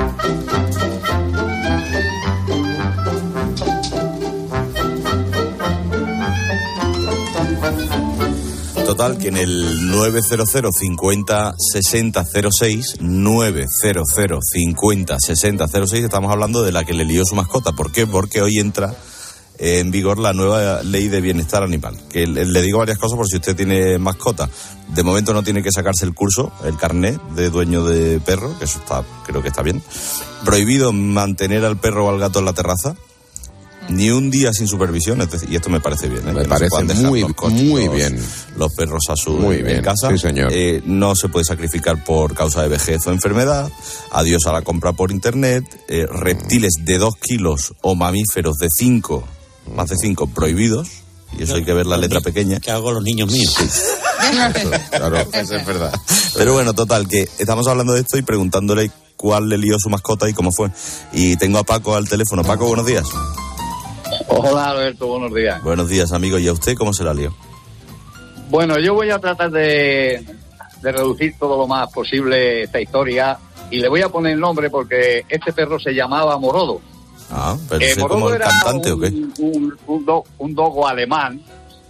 S19: Total, que en el 900 50 60 06, 900 50 60 06, estamos hablando de la que le lió su mascota. ¿Por qué? Porque hoy entra en vigor la nueva ley de bienestar animal. Que le digo varias cosas por si usted tiene mascota. De momento no tiene que sacarse el curso, el carnet de dueño de perro, que eso creo que está bien. Prohibido mantener al perro o al gato en la terraza. Ni un día sin supervisión, y esto me parece bien.
S20: Me parece muy bien.
S19: Los perros
S20: en
S19: casa.
S20: Sí, señor.
S19: No se puede sacrificar por causa de vejez o enfermedad. Adiós a la compra por internet. Reptiles de 2 kilos o mamíferos de 5, más de 5, prohibidos. Y eso hay que ver la letra pequeña.
S23: ¿Qué hago los niños míos?
S19: Claro, eso es verdad. Pero bueno, total, que estamos hablando de esto y preguntándole cuál le lió su mascota y cómo fue. Y tengo a Paco al teléfono. Paco, buenos días.
S1: Hola Alberto, buenos días.
S19: Buenos días, amigo. ¿Y a usted cómo se la lió?
S1: Bueno, yo voy a tratar de reducir todo lo más posible esta historia y le voy a poner el nombre porque este perro se llamaba Morodo.
S19: Ah, pero ¿es como el cantante o qué?
S1: Un dogo alemán,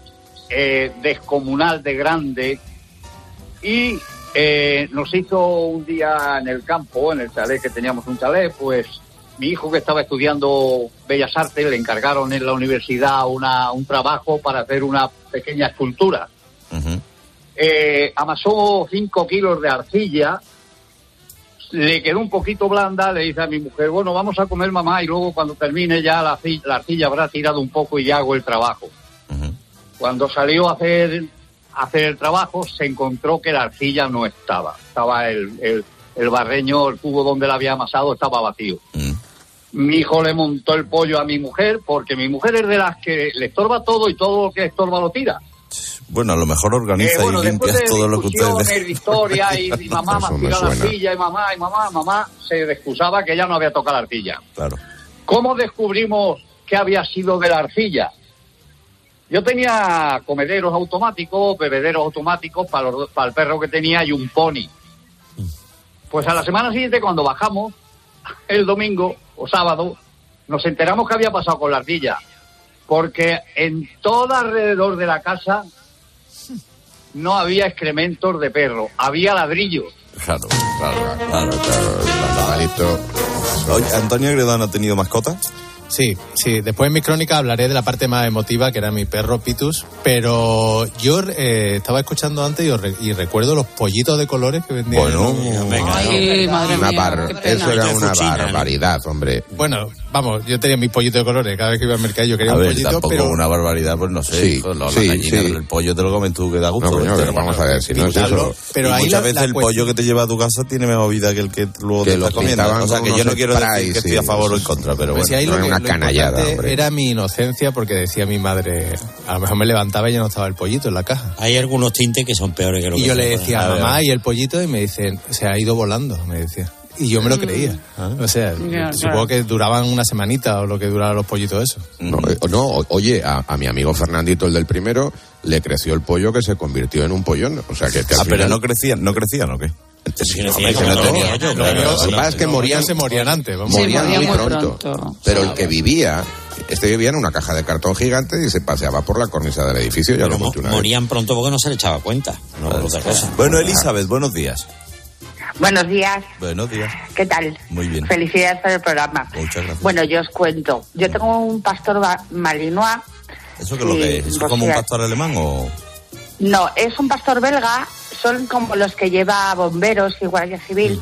S1: descomunal de grande, y nos hizo un día en el campo, en el chalet, que teníamos un chalet, pues mi hijo, que estaba estudiando Bellas Artes, le encargaron en la universidad un trabajo para hacer una pequeña escultura. Uh-huh. Amasó 5 kilos de arcilla, le quedó un poquito blanda, le dice a mi mujer, bueno, vamos a comer, mamá, y luego cuando termine ya la arcilla habrá tirado un poco y ya hago el trabajo. Uh-huh. Cuando salió a hacer el trabajo, se encontró que la arcilla no estaba. Estaba el barreño, el cubo donde la había amasado, estaba vacío. Uh-huh. Mi hijo le montó el pollo a mi mujer, porque mi mujer es de las que le estorba todo y todo lo que estorba lo tira.
S19: Bueno, a lo mejor organiza y limpias todo lo que ustedes...
S1: de historia y mamá me tira la arcilla y mamá se excusaba que ella no había tocado la arcilla.
S19: Claro.
S1: ¿Cómo descubrimos que había sido de la arcilla? Yo tenía comederos automáticos, bebederos automáticos para el perro que tenía y un pony. Pues a la semana siguiente, cuando bajamos, el domingo o sábado, nos enteramos que había pasado con la arcilla, porque en todo alrededor de la casa no había excrementos de perro, había ladrillos.
S19: Claro. Oye, ¿Antonio Gredano ha tenido mascota?
S4: Sí, después en mi crónica hablaré de la parte más emotiva, que era mi perro Pitus, pero yo estaba escuchando antes y recuerdo los pollitos de colores que vendían.
S20: Bueno,
S7: ay, madre mía,
S20: eso era una barbaridad, hombre.
S4: Bueno, vamos, yo tenía mis pollitos de colores, cada vez que iba al mercado yo quería un pollito,
S19: tampoco
S4: pero...
S19: una barbaridad, pues no sé, hijo, la gallina, el pollo te lo comes tú, que da gusto.
S20: No, pero vamos a ver, si no es eso...
S4: Pero ahí
S19: muchas veces el pollo que te lleva a tu casa tiene mejor vida que el que luego te está comiendo. O sea, que yo no quiero decir que estoy a favor o en contra, pero bueno.
S4: Canallada, era mi inocencia, porque decía mi madre, a lo mejor me levantaba y ya no estaba el pollito en la caja.
S23: Hay algunos tintes que son peores que lo que...
S4: Y yo le decía, mamá, ¿y el pollito? Y me dicen, se ha ido volando, me decía. Y yo me lo creía. O sea, supongo que duraban una semanita o lo que duraban los pollitos eso.
S20: Oye, a mi amigo Fernandito, el del primero, le creció el pollo que se convirtió en un pollón. O sea que
S19: pero no crecían ¿o qué?
S20: Lo que pasa es que morían antes, morían muy pronto. Pero el que vivía en una caja de cartón gigante y se paseaba por la cornisa del edificio. Ya lo monté una vez.
S23: Morían pronto porque no se le echaba cuenta, no por otra cosa.
S19: Bueno, Elizabeth, buenos días.
S6: Buenos días.
S19: Buenos días.
S6: ¿Qué tal?
S19: Muy bien.
S6: Felicidades por el programa.
S19: Muchas gracias.
S6: Bueno, yo os cuento. Yo tengo un pastor malinois.
S19: ¿Eso qué es lo que es? ¿Es como un pastor alemán o...?
S6: No, es un pastor belga. Son como los que lleva bomberos y guardia civil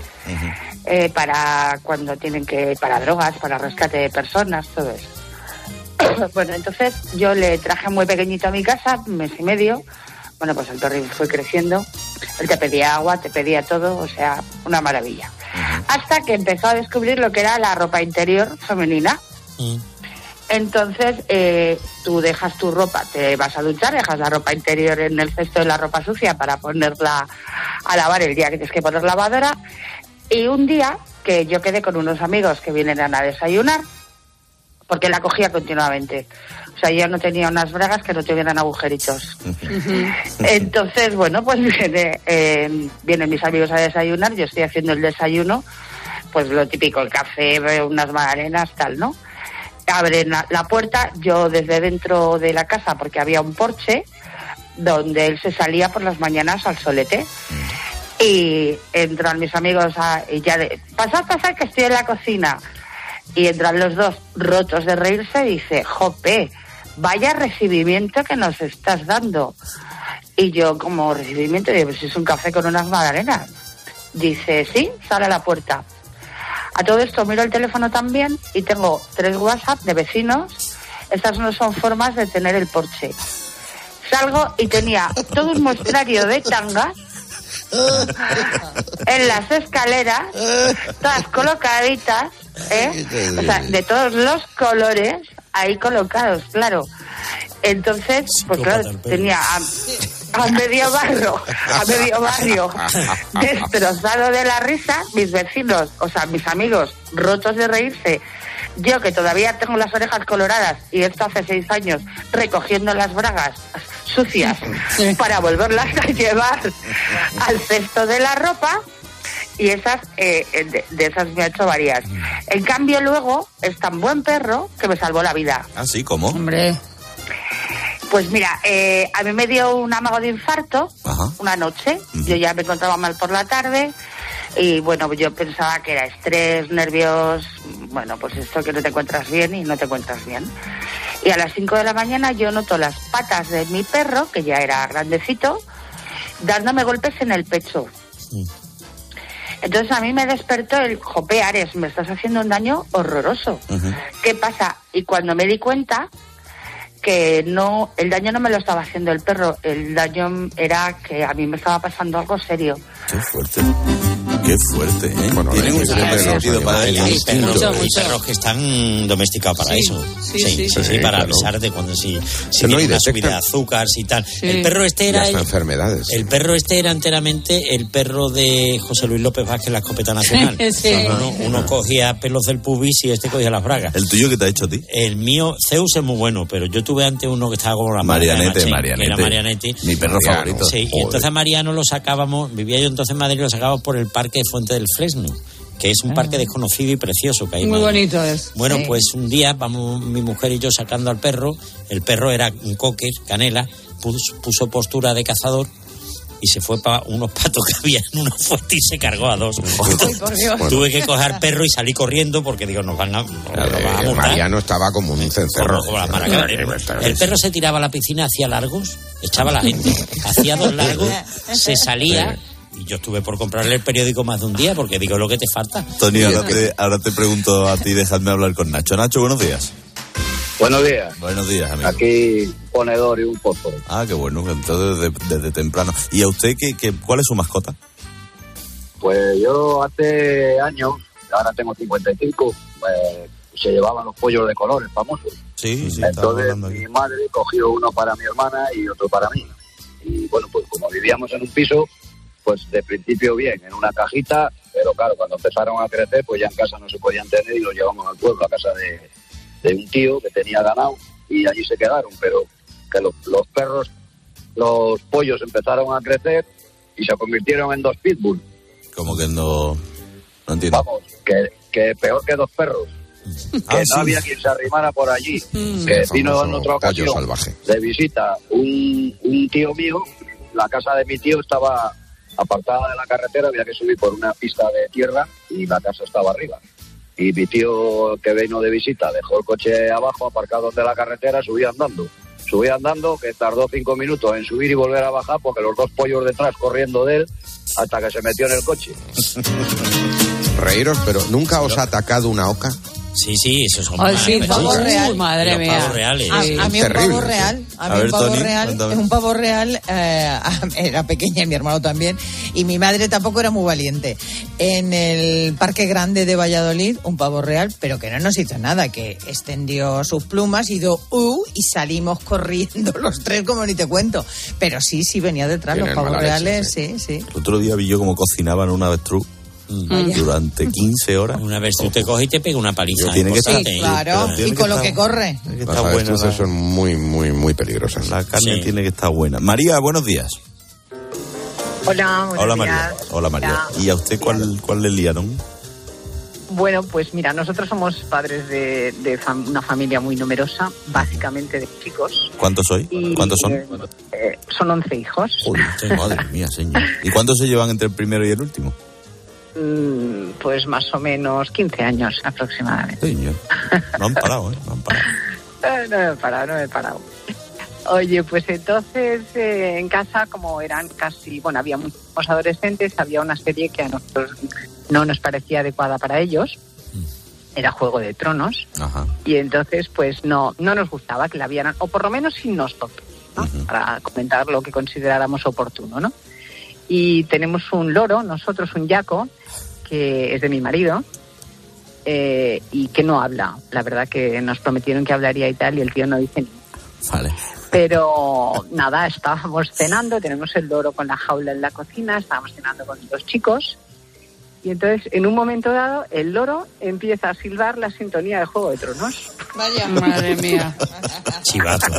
S6: para cuando tienen que... para drogas, para rescate de personas, todo eso. Bueno, entonces yo le traje muy pequeñito a mi casa, 1 mes y medio. Bueno, pues el perro fue creciendo. Él te pedía agua, te pedía todo, o sea, una maravilla. Hasta que empezó a descubrir lo que era la ropa interior femenina. Entonces, tú dejas tu ropa, te vas a duchar, dejas la ropa interior en el cesto de la ropa sucia para ponerla a lavar el día que tienes que poner lavadora. Y un día que yo quedé con unos amigos que vienen a desayunar, porque la cogía continuamente. O sea, yo no tenía unas bragas que no tuvieran agujeritos. Entonces, bueno, pues vienen mis amigos a desayunar, yo estoy haciendo el desayuno, pues lo típico, el café, unas magdalenas, tal, ¿no? Abren la puerta, yo desde dentro de la casa, porque había un porche donde él se salía por las mañanas al solete. Y entran mis amigos y ya pasad, que estoy en la cocina. Y entran los dos rotos de reírse y dice, jope, vaya recibimiento que nos estás dando. Y yo, como recibimiento, digo, pues es un café con unas magdalenas. Dice, sí, sale a la puerta. A todo esto miro el teléfono también y tengo 3 WhatsApp de vecinos. Estas no son formas de tener el porche. Salgo y tenía todo un muestrario de tangas en las escaleras, todas colocaditas, o sea, de todos los colores ahí colocados, claro. Entonces, pues claro, tenía a medio barrio destrozado de la risa, mis vecinos, o sea, mis amigos rotos de reírse, yo que todavía tengo las orejas coloradas y esto hace 6 años, recogiendo las bragas sucias para volverlas a llevar al cesto de la ropa. Y esas, de esas me ha hecho varias. En cambio, luego, es tan buen perro que me salvó la vida.
S19: ¿Ah, sí? ¿Cómo?
S11: Hombre.
S6: Pues mira, a mí me dio un amago de infarto. Ajá. Una noche. Yo ya me encontraba mal por la tarde. Y bueno, yo pensaba que era estrés, nervios. Bueno, pues esto que no te encuentras bien y no te encuentras bien. Y a las 5 de la mañana yo noto las patas de mi perro, que ya era grandecito, dándome golpes en el pecho. Entonces a mí me despertó el, jope, Ares, me estás haciendo un daño horroroso. ¿Qué pasa? Y cuando me di cuenta que no, el daño no me lo estaba haciendo el perro, el daño era que a mí me estaba pasando algo serio.
S19: Qué fuerte. Qué fuerte, ¿eh?
S20: Bueno,
S19: tienen un sentido para
S23: ellos. Hay perros que están domesticados para eso. Sí, para avisar de cuando si tiene una subida de azúcar y tal. El perro este era
S20: enfermedades.
S23: El perro este era enteramente el perro de José Luis López Vázquez, la escopeta nacional. Uno cogía pelos del pubis y este cogía las bragas.
S19: ¿El tuyo qué te ha hecho a ti?
S23: El mío, Zeus es muy bueno, pero yo tuve antes uno que estaba como la
S19: Marianete.
S23: Era Marianete.
S19: Mi perro favorito.
S23: Sí, y entonces a Mariano lo sacábamos, vivía yo entonces en Madrid, lo sacábamos por el parque Fuente del Fresno, que es un parque desconocido y precioso que hay.
S11: Muy bonito es.
S23: Bueno, pues un día vamos mi mujer y yo sacando al perro. El perro era un cocker, canela, puso postura de cazador y se fue para unos patos que había en una fuente y se cargó a 2. Tuve que coger perro y salí corriendo porque digo, nos van a multar.
S20: Mariano estaba como un cencerro.
S23: El perro se tiraba a la piscina, hacía largos, echaba a la gente, hacía 2 largos, se salía. Y yo estuve por comprarle el periódico más de un día porque digo lo que te falta.
S19: Tony, ahora te pregunto a ti, dejadme hablar con Nacho. Nacho, buenos días.
S1: Buenos días.
S19: Buenos días, amigo.
S1: Aquí un ponedor y un fósforo.
S19: Ah, qué bueno, entonces desde temprano. ¿Y a usted cuál es su mascota?
S1: Pues yo hace años, ahora tengo 55, se llevaban los pollos de colores famosos.
S19: Sí.
S1: Entonces mi madre cogió uno para mi hermana y otro para mí. Y bueno, pues como vivíamos en un piso, pues de principio bien, en una cajita, pero claro, cuando empezaron a crecer, pues ya en casa no se podían tener y los llevamos al pueblo, a casa de un tío que tenía ganado y allí se quedaron, pero que los perros, los pollos empezaron a crecer y se convirtieron en 2 pitbull.
S19: Como que no entiendo.
S1: Vamos, que peor que 2 perros. Que no había quien se arrimara por allí. Que vino en otra ocasión de visita un tío mío, la casa de mi tío estaba apartada de la carretera, había que subir por una pista de tierra y la casa estaba arriba. Y mi tío que vino de visita dejó el coche abajo, aparcado de la carretera, subía andando, que tardó 5 minutos en subir y volver a bajar porque los 2 pollos detrás corriendo de él hasta que se metió en el coche.
S20: Reíros, pero ¿nunca os ha atacado una oca?
S23: Sí, esos son
S11: pavo real. Madre mía.
S23: Pavos reales.
S11: A mí un pavo real. Es un pavo real. Era pequeña y mi hermano también. Y mi madre tampoco era muy valiente. En el Parque Grande de Valladolid, un pavo real, pero que no nos hizo nada, que extendió sus plumas, hizo y salimos corriendo los 3 como ni te cuento. Pero sí venía detrás los pavos reales, sí.
S19: El otro día vi yo cómo cocinaban un avestruz. durante 15 horas.
S23: Una vez tú te coges y te pega una paliza.
S19: Tiene que estar,
S5: sí, claro, y con lo que corre.
S20: Las avestruces son muy, muy, muy peligrosas.
S19: La carne tiene que estar buena. María, buenos días.
S8: Hola,
S19: María. Hola, María. ¿Y a usted cuál le liaron?
S8: Bueno, pues mira, nosotros somos padres de una familia muy numerosa, básicamente de chicos.
S19: ¿Cuántos soy? ¿Cuántos son?
S8: Son 11 hijos.
S19: Uy, madre mía, señor. ¿Y cuántos se llevan entre el primero y el último?
S8: Pues más o menos 15 años aproximadamente.
S19: Señor. No han parado, No han parado.
S8: No he parado. Oye, pues entonces en casa, como eran casi, bueno, había muchos adolescentes, había una serie que a nosotros no nos parecía adecuada para ellos, era Juego de Tronos.
S19: Ajá.
S8: Y entonces pues no nos gustaba que la vieran, o por lo menos sin nosotros, ¿no? Para comentar lo que consideráramos oportuno, ¿no? Y tenemos un loro, nosotros un yaco, que es de mi marido, y que no habla. La verdad que nos prometieron que hablaría y tal, y el tío no dice ni nada.
S19: Vale.
S8: Pero nada, estábamos cenando, tenemos el loro con la jaula en la cocina, estábamos cenando con los chicos, y entonces en un momento dado el loro empieza a silbar la sintonía de Juego de Tronos.
S5: Vaya, madre mía.
S23: Chivato.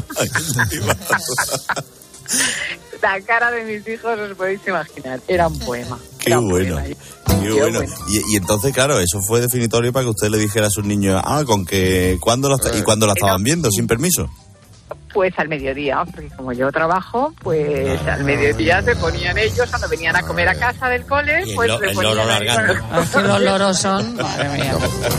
S8: La cara de mis hijos os podéis imaginar, era un poema.
S19: Qué bueno. Qué bueno. Y entonces, claro, eso fue definitorio para que usted le dijera a sus niños, ¿cuándo la estaban viendo, sin permiso?
S8: Pues al mediodía, porque como yo trabajo, pues al mediodía se ponían ellos, cuando venían a comer a casa del cole, pues se ponían
S5: Así los loros son, madre mía.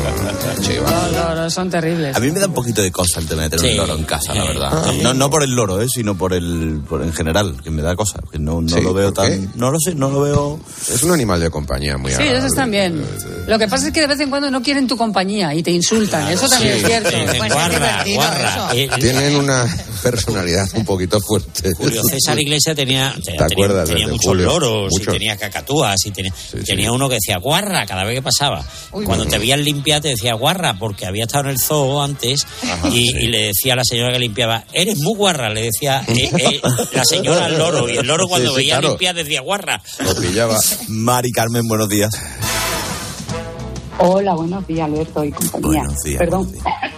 S5: Los loros son terribles.
S19: A mí me da un poquito de cosa el tema de tener un loro en casa, la verdad. No por el loro, sino por en general, que me da cosa, que no lo veo tan... No lo sé, no lo veo...
S20: Es un animal de compañía muy agradable.
S5: Sí, esos también. Lo que pasa es que de vez en cuando no quieren tu compañía y te insultan, eso también es cierto.
S23: Bueno, guarra.
S20: Tienen una personalidad un poquito fuerte.
S23: Julio César Iglesias tenía muchos loros, y tenía cacatúas, y tenía uno que decía guarra cada vez que pasaba. Cuando te veían limpiar te decía guarra, porque había estado en el zoo antes. Y le decía a la señora que limpiaba, eres muy guarra, le decía la señora al loro, y el loro cuando veía limpiar decía guarra.
S19: Lo pillaba. Mari Carmen, buenos días.
S9: Hola, buenos días, Alberto y compañía.
S19: Buenos días.
S9: Perdón.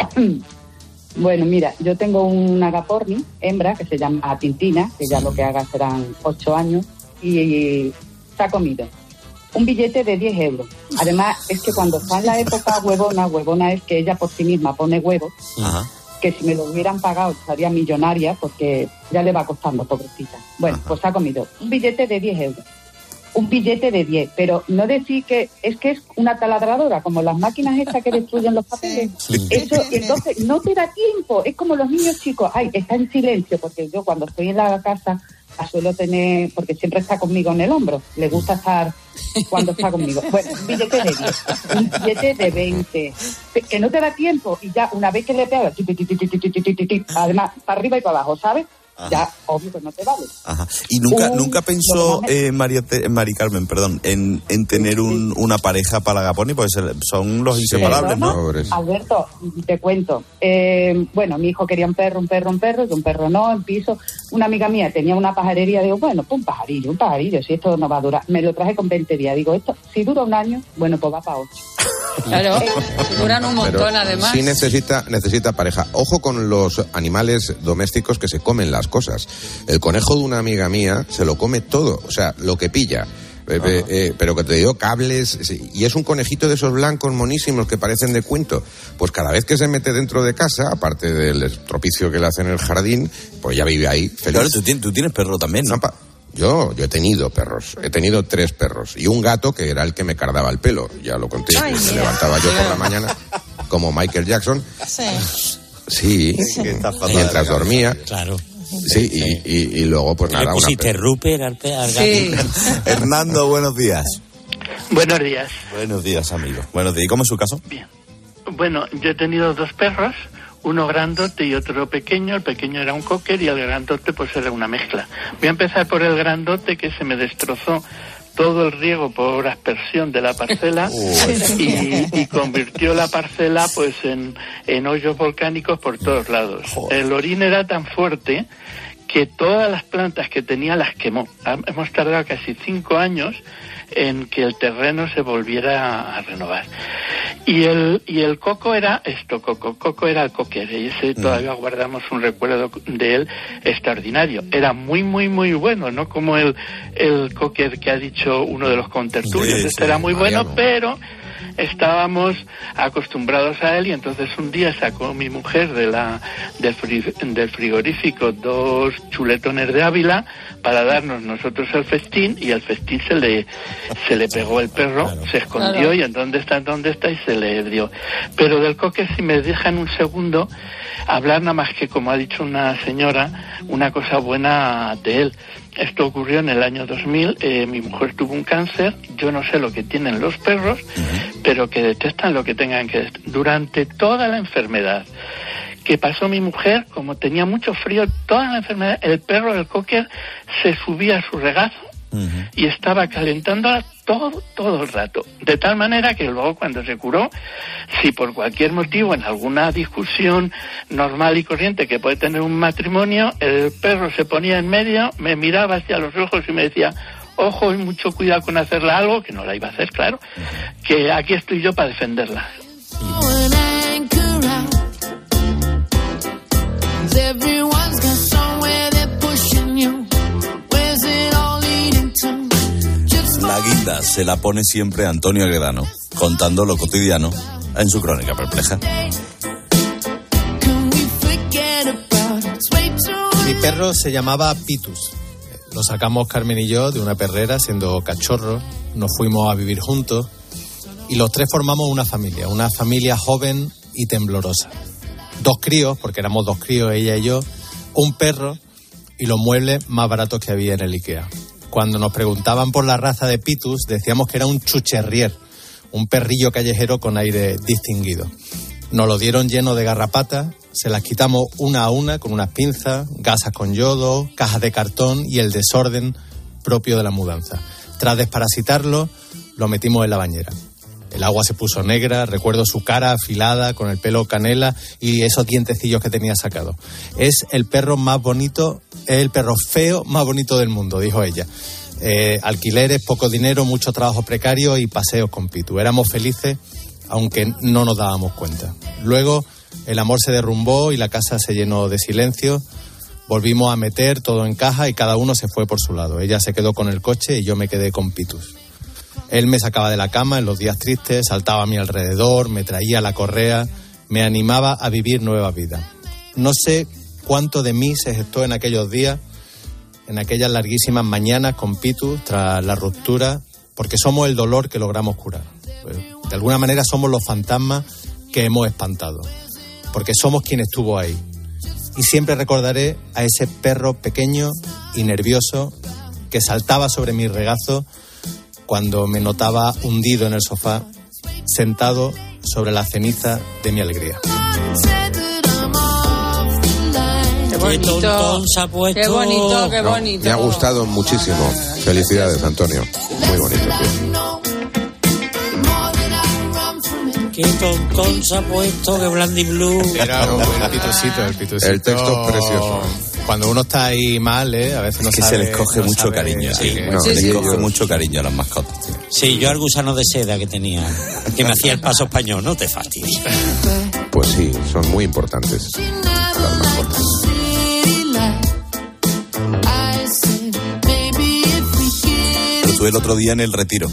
S9: Bueno, mira, yo tengo un agaporni, hembra, que se llama Tintina, que ya lo que haga serán 8 años, y se ha comido un billete de 10 euros. Además, es que cuando está en la época huevona es que ella por sí misma pone huevos, que si me lo hubieran pagado estaría millonaria, porque ya le va costando, pobrecita. Bueno, pues ha comido un billete de 10 euros. Un billete de 10, pero no decir que es una taladradora, como las máquinas estas que destruyen los papeles. Eso, entonces, no te da tiempo. Es como los niños chicos. Está en silencio, porque yo cuando estoy en la casa la suelo tener, porque siempre está conmigo en el hombro. Le gusta estar cuando está conmigo. Bueno, un billete de 10, un billete de 20, que no te da tiempo, y ya una vez que le pegas, además, para arriba y para abajo, ¿sabes? Ya, obvio que no te vale.
S19: Y nunca pensó, Mari Carmen, perdón, en tener una pareja para Agaponi, porque son los inseparables, ¿no?
S9: Alberto, te cuento. Bueno, mi hijo quería un perro, y un perro no, en piso. Una amiga mía tenía una pajarería, digo, bueno, pues un pajarillo, si esto no va a durar. Me lo traje con 20 días, digo, esto, si dura un año, bueno, pues va para 8.
S5: Claro, duran un montón. Pero además.
S20: Sí necesita pareja. Ojo con los animales domésticos que se comen las cosas. El conejo de una amiga mía se lo come todo, o sea, lo que pilla. Pero que te digo, cables, y es un conejito de esos blancos monísimos que parecen de cuento. Pues cada vez que se mete dentro de casa, aparte del estropicio que le hace en el jardín, pues ya vive ahí feliz.
S19: Claro, tú tienes perro también, ¿no?
S20: Yo he tenido perros, he tenido 3 perros y un gato que era el que me cardaba el pelo, ya lo conté, que me levantaba yo por la mañana como Michael Jackson. Sí, mientras dormía.
S23: Claro.
S20: Sí, y luego pues nada.
S23: ¿Le pusiste Rupert al gato? Sí.
S19: Hernando, buenos días.
S10: Buenos días.
S19: Buenos días, amigo. Buenos días. ¿Y cómo es su caso?
S10: Bien. Bueno, yo he tenido 2 perros, uno grandote y otro pequeño. El pequeño era un cocker y el grandote pues era una mezcla. Voy a empezar por el grandote, que se me destrozó todo el riego por aspersión de la parcela y convirtió la parcela pues en hoyos volcánicos por todos lados. El orín era tan fuerte que todas las plantas que tenía las quemó. Hemos tardado casi 5 años en que el terreno se volviera a renovar. Y el coco era Coco era el cocker, y ese todavía guardamos un recuerdo de él extraordinario. Era muy, muy, muy bueno, no como el cocker que ha dicho uno de los contertulios. Este era muy bueno, pero estábamos acostumbrados a él, y entonces un día sacó mi mujer del frigorífico 2 chuletones de Ávila para darnos nosotros el festín, y el festín se le pegó el perro, se escondió, y en dónde está, y se le dio. Pero del coque, si me dejan un segundo hablar, nada más que, como ha dicho una señora, una cosa buena de él. Esto ocurrió en el año 2000, mi mujer tuvo un cáncer, yo no sé lo que tienen los perros, pero que detectan lo que tengan que detectar. Durante toda la enfermedad que pasó mi mujer, como tenía mucho frío, toda la enfermedad, el perro del cocker se subía a su regazo y estaba calentándola todo el rato, de tal manera que luego, cuando se curó, si por cualquier motivo, en alguna discusión normal y corriente que puede tener un matrimonio, el perro se ponía en medio, me miraba hacia los ojos y me decía: ojo y mucho cuidado con hacerla algo, que no la iba a hacer, claro, que aquí estoy yo para defenderla.
S19: La guinda se la pone siempre Antonio Aguedano, contando lo cotidiano en su crónica perpleja.
S4: Mi perro se llamaba Pitus. Lo sacamos Carmen y yo de una perrera siendo cachorro. Nos fuimos a vivir juntos y los tres formamos una familia joven y temblorosa. 2 críos, porque éramos 2 críos, ella y yo, un perro y los muebles más baratos que había en el IKEA. Cuando nos preguntaban por la raza de Pitus, decíamos que era un chucherrier, un perrillo callejero con aire distinguido. Nos lo dieron lleno de garrapatas, se las quitamos una a una con unas pinzas, gasas con yodo, cajas de cartón y el desorden propio de la mudanza. Tras desparasitarlo, lo metimos en la bañera. El agua se puso negra, recuerdo su cara afilada, con el pelo canela y esos dientecillos que tenía sacados. Es el perro más bonito, es el perro feo más bonito del mundo, dijo ella. Alquileres, poco dinero, mucho trabajo precario y paseos con Pitu. Éramos felices, aunque no nos dábamos cuenta. Luego el amor se derrumbó y la casa se llenó de silencio. Volvimos a meter todo en caja y cada uno se fue por su lado. Ella se quedó con el coche y yo me quedé con Pitus. Él me sacaba de la cama en los días tristes, saltaba a mi alrededor, me traía la correa, me animaba a vivir nueva vida. No sé cuánto de mí se gestó en aquellos días, en aquellas larguísimas mañanas con Pitus tras la ruptura, porque somos el dolor que logramos curar. De alguna manera somos los fantasmas que hemos espantado, porque somos quien estuvo ahí. Y siempre recordaré a ese perro pequeño y nervioso que saltaba sobre mi regazo cuando me notaba hundido en el sofá, sentado sobre la ceniza de mi alegría.
S5: Qué bonito, qué bonito, qué bonito.
S20: Me ha gustado muchísimo. Felicidades, Antonio. Muy bonito, tío.
S23: Qué tontón se ha puesto, que Blandy Blue.
S4: Era el Pitusito.
S20: El texto es precioso.
S4: Cuando uno está ahí mal, a veces no
S19: que
S4: sabe...
S19: se les coge mucho cariño.
S23: Sí,
S19: se les coge mucho cariño a las mascotas. Tío.
S23: Sí, yo al gusano de seda que tenía, que me hacía el paso español, no te fastidies.
S20: Pues sí, son muy importantes las mascotas.
S19: Estuve el otro día en el Retiro.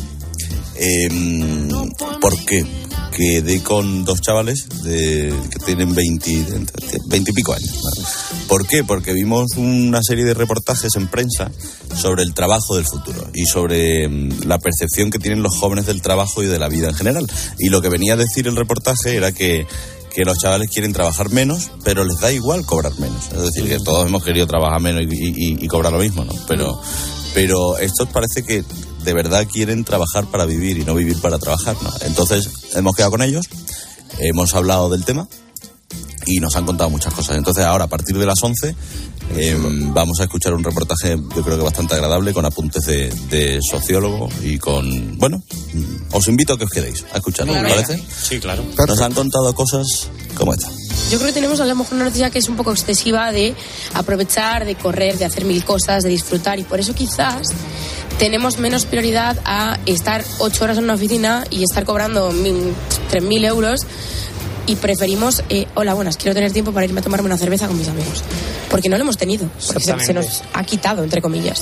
S19: ¿Por qué? Quedé con 2 chavales que tienen 20 y pico años. ¿Por qué? Porque vimos una serie de reportajes en prensa sobre el trabajo del futuro y sobre la percepción que tienen los jóvenes del trabajo y de la vida en general. Y lo que venía a decir el reportaje era que los chavales quieren trabajar menos, pero les da igual cobrar menos. Es decir, que todos hemos querido trabajar menos y cobrar lo mismo, ¿no? Pero estos parece que de verdad quieren trabajar para vivir y no vivir para trabajar, ¿no? Entonces hemos quedado con ellos, hemos hablado del tema y nos han contado muchas cosas. Entonces ahora, a partir de las 11, vamos a escuchar un reportaje, yo creo que bastante agradable, con apuntes de sociólogo y con... Bueno, os invito a que os quedéis a escucharlo, ¿os parece?
S23: Sí, claro.
S19: Nos han contado cosas como esta.
S2: Yo creo que tenemos a lo mejor una necesidad que es un poco excesiva de aprovechar, de correr, de hacer mil cosas, de disfrutar, y por eso quizás tenemos menos prioridad a estar 8 horas en una oficina y estar cobrando 3.000 euros, y preferimos, hola, buenas, quiero tener tiempo para irme a tomarme una cerveza con mis amigos, porque no lo hemos tenido, porque se nos ha quitado, entre comillas.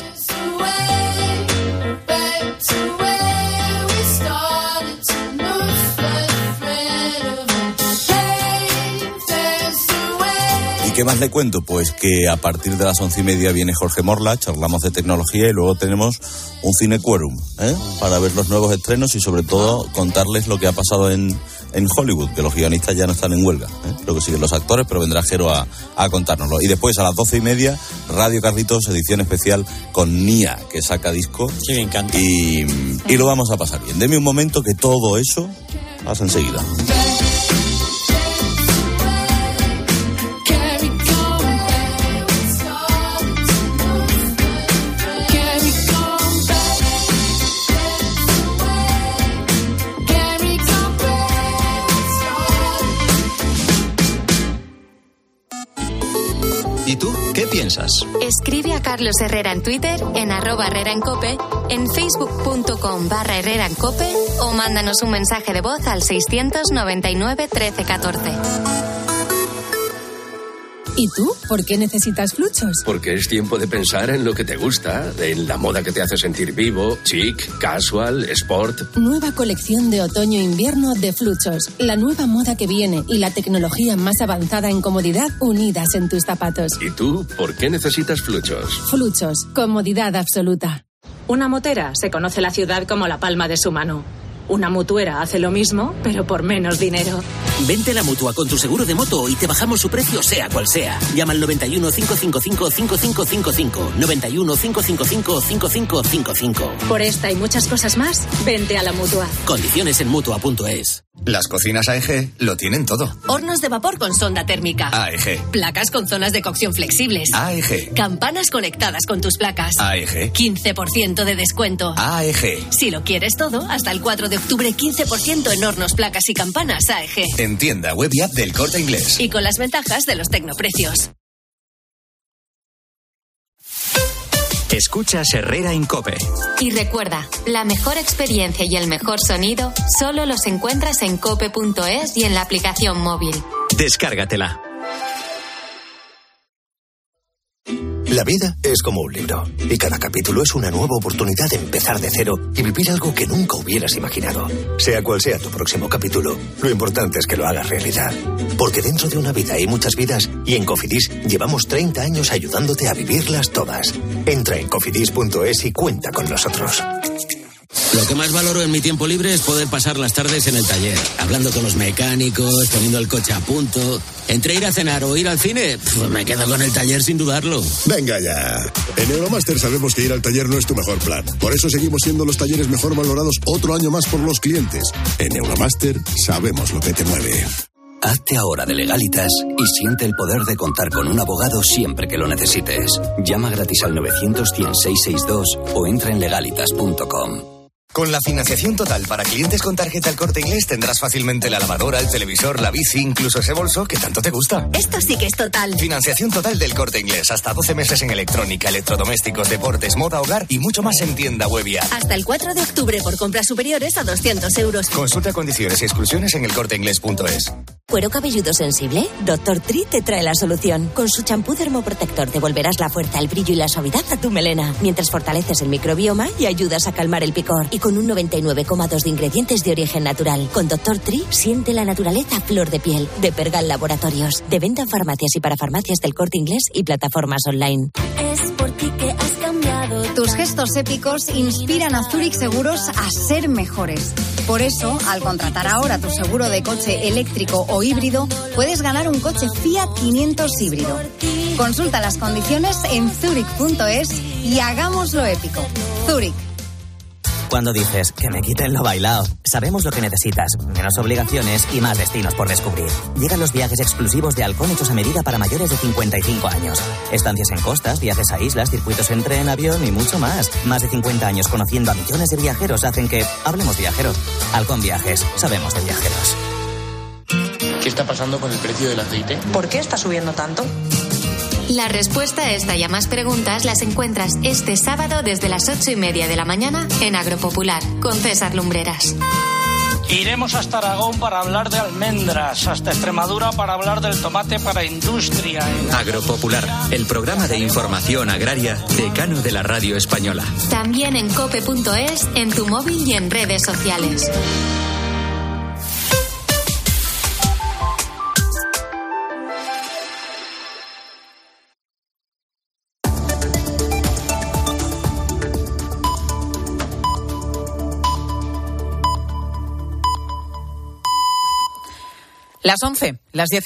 S19: ¿Qué más le cuento? Pues que a partir de las 11:30 viene Jorge Morla, charlamos de tecnología y luego tenemos un cinequorum, para ver los nuevos estrenos y sobre todo contarles lo que ha pasado en Hollywood, que los guionistas ya no están en huelga, creo que siguen los actores, pero vendrá Jero a contárnoslo. Y después a las 12:30, Radio Carlitos, edición especial con Nia, que saca disco.
S23: Sí, me encanta.
S19: Y lo vamos a pasar bien. Deme un momento que todo eso pasa enseguida.
S3: ¿Y tú qué piensas?
S15: Escribe a Carlos Herrera en Twitter, en @HerreraenCope, en facebook.com/HerreraenCope o mándanos un mensaje de voz al 699 13 14.
S11: ¿Y tú? ¿Por qué necesitas Fluchos?
S12: Porque es tiempo de pensar en lo que te gusta, en la moda que te hace sentir vivo, chic, casual, sport.
S11: Nueva colección de otoño-invierno de Fluchos. La nueva moda que viene y la tecnología más avanzada en comodidad unidas en tus zapatos.
S12: ¿Y tú por qué necesitas Fluchos?
S11: Fluchos. Comodidad absoluta.
S13: Una motera se conoce la ciudad como la palma de su mano. Una mutuera hace lo mismo, pero por menos dinero.
S14: Vente a la Mutua con tu seguro de moto y te bajamos su precio sea cual sea. Llama al 91 555 5555. 91 555 5555.
S13: Por esta y muchas cosas más, vente a la Mutua.
S14: Condiciones en Mutua.es.
S3: Las cocinas AEG lo tienen todo.
S16: Hornos de vapor con sonda térmica.
S3: AEG.
S16: Placas con zonas de cocción flexibles.
S3: AEG.
S16: Campanas conectadas con tus placas.
S3: AEG.
S16: 15% de descuento.
S3: AEG.
S16: Si lo quieres todo, hasta el 4 de octubre 15% en hornos, placas y campanas AEG.
S3: En tienda, web y app del Corte Inglés.
S16: Y con las ventajas de los tecnoprecios.
S3: Escuchas Herrera en COPE.
S15: Y recuerda, la mejor experiencia y el mejor sonido solo los encuentras en cope.es y en la aplicación móvil.
S3: Descárgatela.
S17: La vida es como un libro, y cada capítulo es una nueva oportunidad de empezar de cero y vivir algo que nunca hubieras imaginado. Sea cual sea tu próximo capítulo, lo importante es que lo hagas realidad. Porque dentro de una vida hay muchas vidas, y en Cofidis llevamos 30 años ayudándote a vivirlas todas. Entra en cofidis.es y cuenta con nosotros.
S14: Lo que más valoro en mi tiempo libre es poder pasar las tardes en el taller, hablando con los mecánicos, poniendo el coche a punto. Entre ir a cenar o ir al cine, me quedo con el taller sin dudarlo.
S21: Venga ya. En Euromaster sabemos que ir al taller no es tu mejor plan. Por eso seguimos siendo los talleres mejor valorados otro año más por los clientes. En Euromaster sabemos lo que te mueve.
S17: Hazte ahora de Legalitas y siente el poder de contar con un abogado siempre que lo necesites. Llama gratis al 900-100-662 o entra en legalitas.com.
S3: Con la financiación total para clientes con tarjeta El Corte Inglés tendrás fácilmente la lavadora, el televisor, la bici, incluso ese bolso que tanto te gusta.
S16: Esto sí que es total.
S3: Financiación total del Corte Inglés. Hasta 12 meses en electrónica, electrodomésticos, deportes, moda, hogar y mucho más en tienda web y app.
S16: Hasta el 4 de octubre por compras superiores a 200 euros.
S3: Consulta condiciones y exclusiones en elcorteinglés.es.
S16: ¿Cuero cabelludo sensible? Dr. Tri te trae la solución. Con su champú dermoprotector devolverás la fuerza, el brillo y la suavidad a tu melena, mientras fortaleces el microbioma y ayudas a calmar el picor. Y con un 99,2 de ingredientes de origen natural. Con Dr. Tri siente la naturaleza a flor de piel. De Pergal Laboratorios. De venta en farmacias y para farmacias del Corte Inglés y plataformas online.
S22: Es por ti que has cambiado. Tus gestos épicos inspiran a Zurich Seguros a ser mejores. Por eso, al contratar ahora tu seguro de coche eléctrico o híbrido, puedes ganar un coche Fiat 500 híbrido. Consulta las condiciones en zurich.es y hagámoslo épico. Zurich.
S24: Cuando dices que me quiten lo bailao, sabemos lo que necesitas, menos obligaciones y más destinos por descubrir. Llegan los viajes exclusivos de Halcón hechos a medida para mayores de 55 años. Estancias en costas, viajes a islas, circuitos en tren, avión y mucho más. Más de 50 años conociendo a millones de viajeros hacen que hablemos viajero. Halcón Viajes, sabemos de viajeros.
S1: ¿Qué está pasando con el precio del aceite?
S6: ¿Por qué está subiendo tanto?
S15: La respuesta a esta y a más preguntas las encuentras este sábado desde las 8:30 de la mañana en Agropopular, con César Lumbreras.
S7: Iremos hasta Aragón para hablar de almendras, hasta Extremadura para hablar del tomate para industria.
S18: Agropopular, el programa de información agraria decano de la radio española.
S15: También en cope.es, en tu móvil y en redes sociales.
S25: Las 11, las 10.